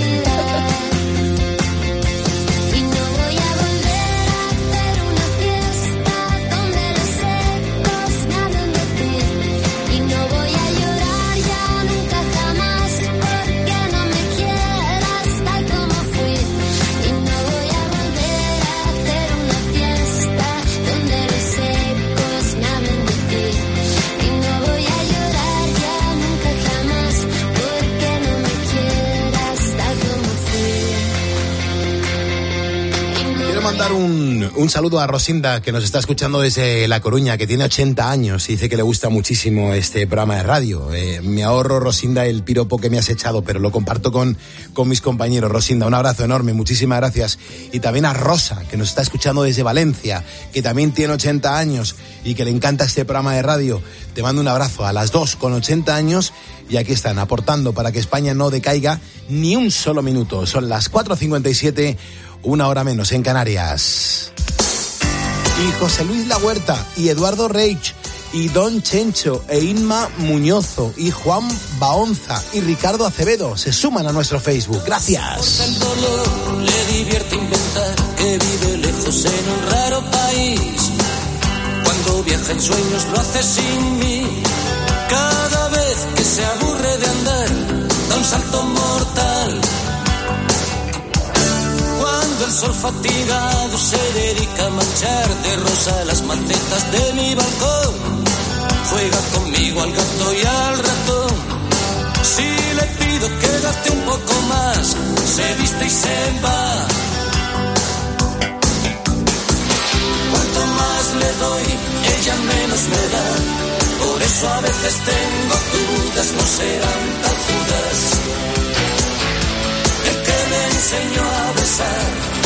Speaker 9: Mandar un, un saludo a Rosinda, que nos está escuchando desde La Coruña, que tiene ochenta años y dice que le gusta muchísimo este programa de radio. Eh, me ahorro, Rosinda, el piropo que me has echado, pero lo comparto con, con mis compañeros. Rosinda, un abrazo enorme, muchísimas gracias. Y también a Rosa, que nos está escuchando desde Valencia, que también tiene ochenta años y que le encanta este programa de radio. Te mando un abrazo a las dos con ochenta años y aquí están aportando para que España no decaiga ni un solo minuto. Son las cuatro cincuenta y siete, una hora menos en Canarias. Y José Luis La Huerta y Eduardo Reich y Don Chencho e Inma Muñozo y Juan Baonza y Ricardo Acevedo se suman a nuestro Facebook. Gracias.
Speaker 20: El dolor le divierte inventar que vive lejos en un raro país. Cuando viaja en sueños lo hace sin mí. Cada vez que se aburre de andar da un salto mortal. Cuando el sol fatigado se dedica a manchar de rosa las macetas de mi balcón, juega conmigo al gato y al ratón. Si le pido quédate un poco más, se viste y se va. Cuanto más le doy, ella menos me da. Por eso a veces tengo dudas, no serán tan dudas. El que me enseñó a besar.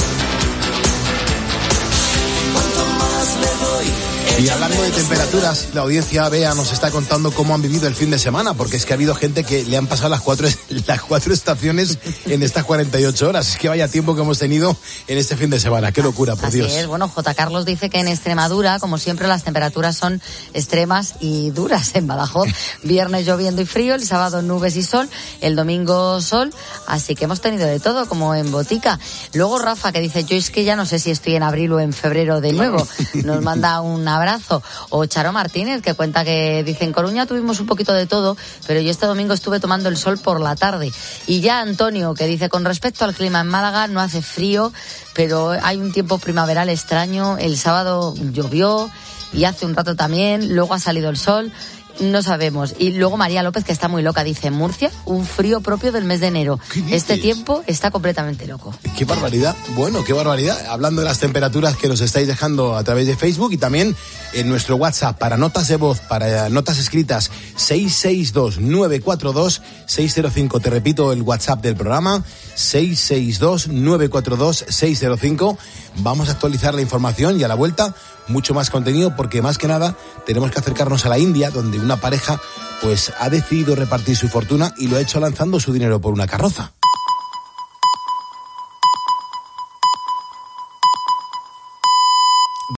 Speaker 20: Cuanto más le doy.
Speaker 9: Y hablando de temperaturas, la audiencia Bea nos está contando cómo han vivido el fin de semana, porque es que ha habido gente que le han pasado las cuatro, las cuatro estaciones en estas cuarenta y ocho horas. Es que vaya tiempo que hemos tenido en este fin de semana. Qué locura, por
Speaker 10: Así
Speaker 9: Dios.
Speaker 10: Es. Bueno, J. Carlos dice que en Extremadura, como siempre, las temperaturas son extremas y duras. En Badajoz, viernes lloviendo y frío, el sábado nubes y sol, el domingo sol. Así que hemos tenido de todo, como en Botica. Luego Rafa, que dice, yo es que ya no sé si estoy en abril o en febrero de nuevo. Nos manda un abrazo. O Charo Martínez, que cuenta que dice, en Coruña tuvimos un poquito de todo, pero yo este domingo estuve tomando el sol por la tarde. Y ya Antonio, que dice, con respecto al clima en Málaga, no hace frío, pero hay un tiempo primaveral extraño. El sábado llovió y hace un rato también, luego ha salido el sol. No sabemos. Y luego María López, que está muy loca, dice, en Murcia, un frío propio del mes de enero. Este tiempo está completamente loco.
Speaker 9: Qué barbaridad. Bueno, qué barbaridad. Hablando de las temperaturas que nos estáis dejando a través de Facebook y también en nuestro WhatsApp para notas de voz, para notas escritas, seis seis dos, nueve cuatro dos, seis cero cinco. Te repito el WhatsApp del programa, seis seis dos, nueve cuatro dos, seis cero cinco. Vamos a actualizar la información y a la vuelta mucho más contenido, porque más que nada tenemos que acercarnos a la India, donde una pareja pues ha decidido repartir su fortuna y lo ha hecho lanzando su dinero por una carroza.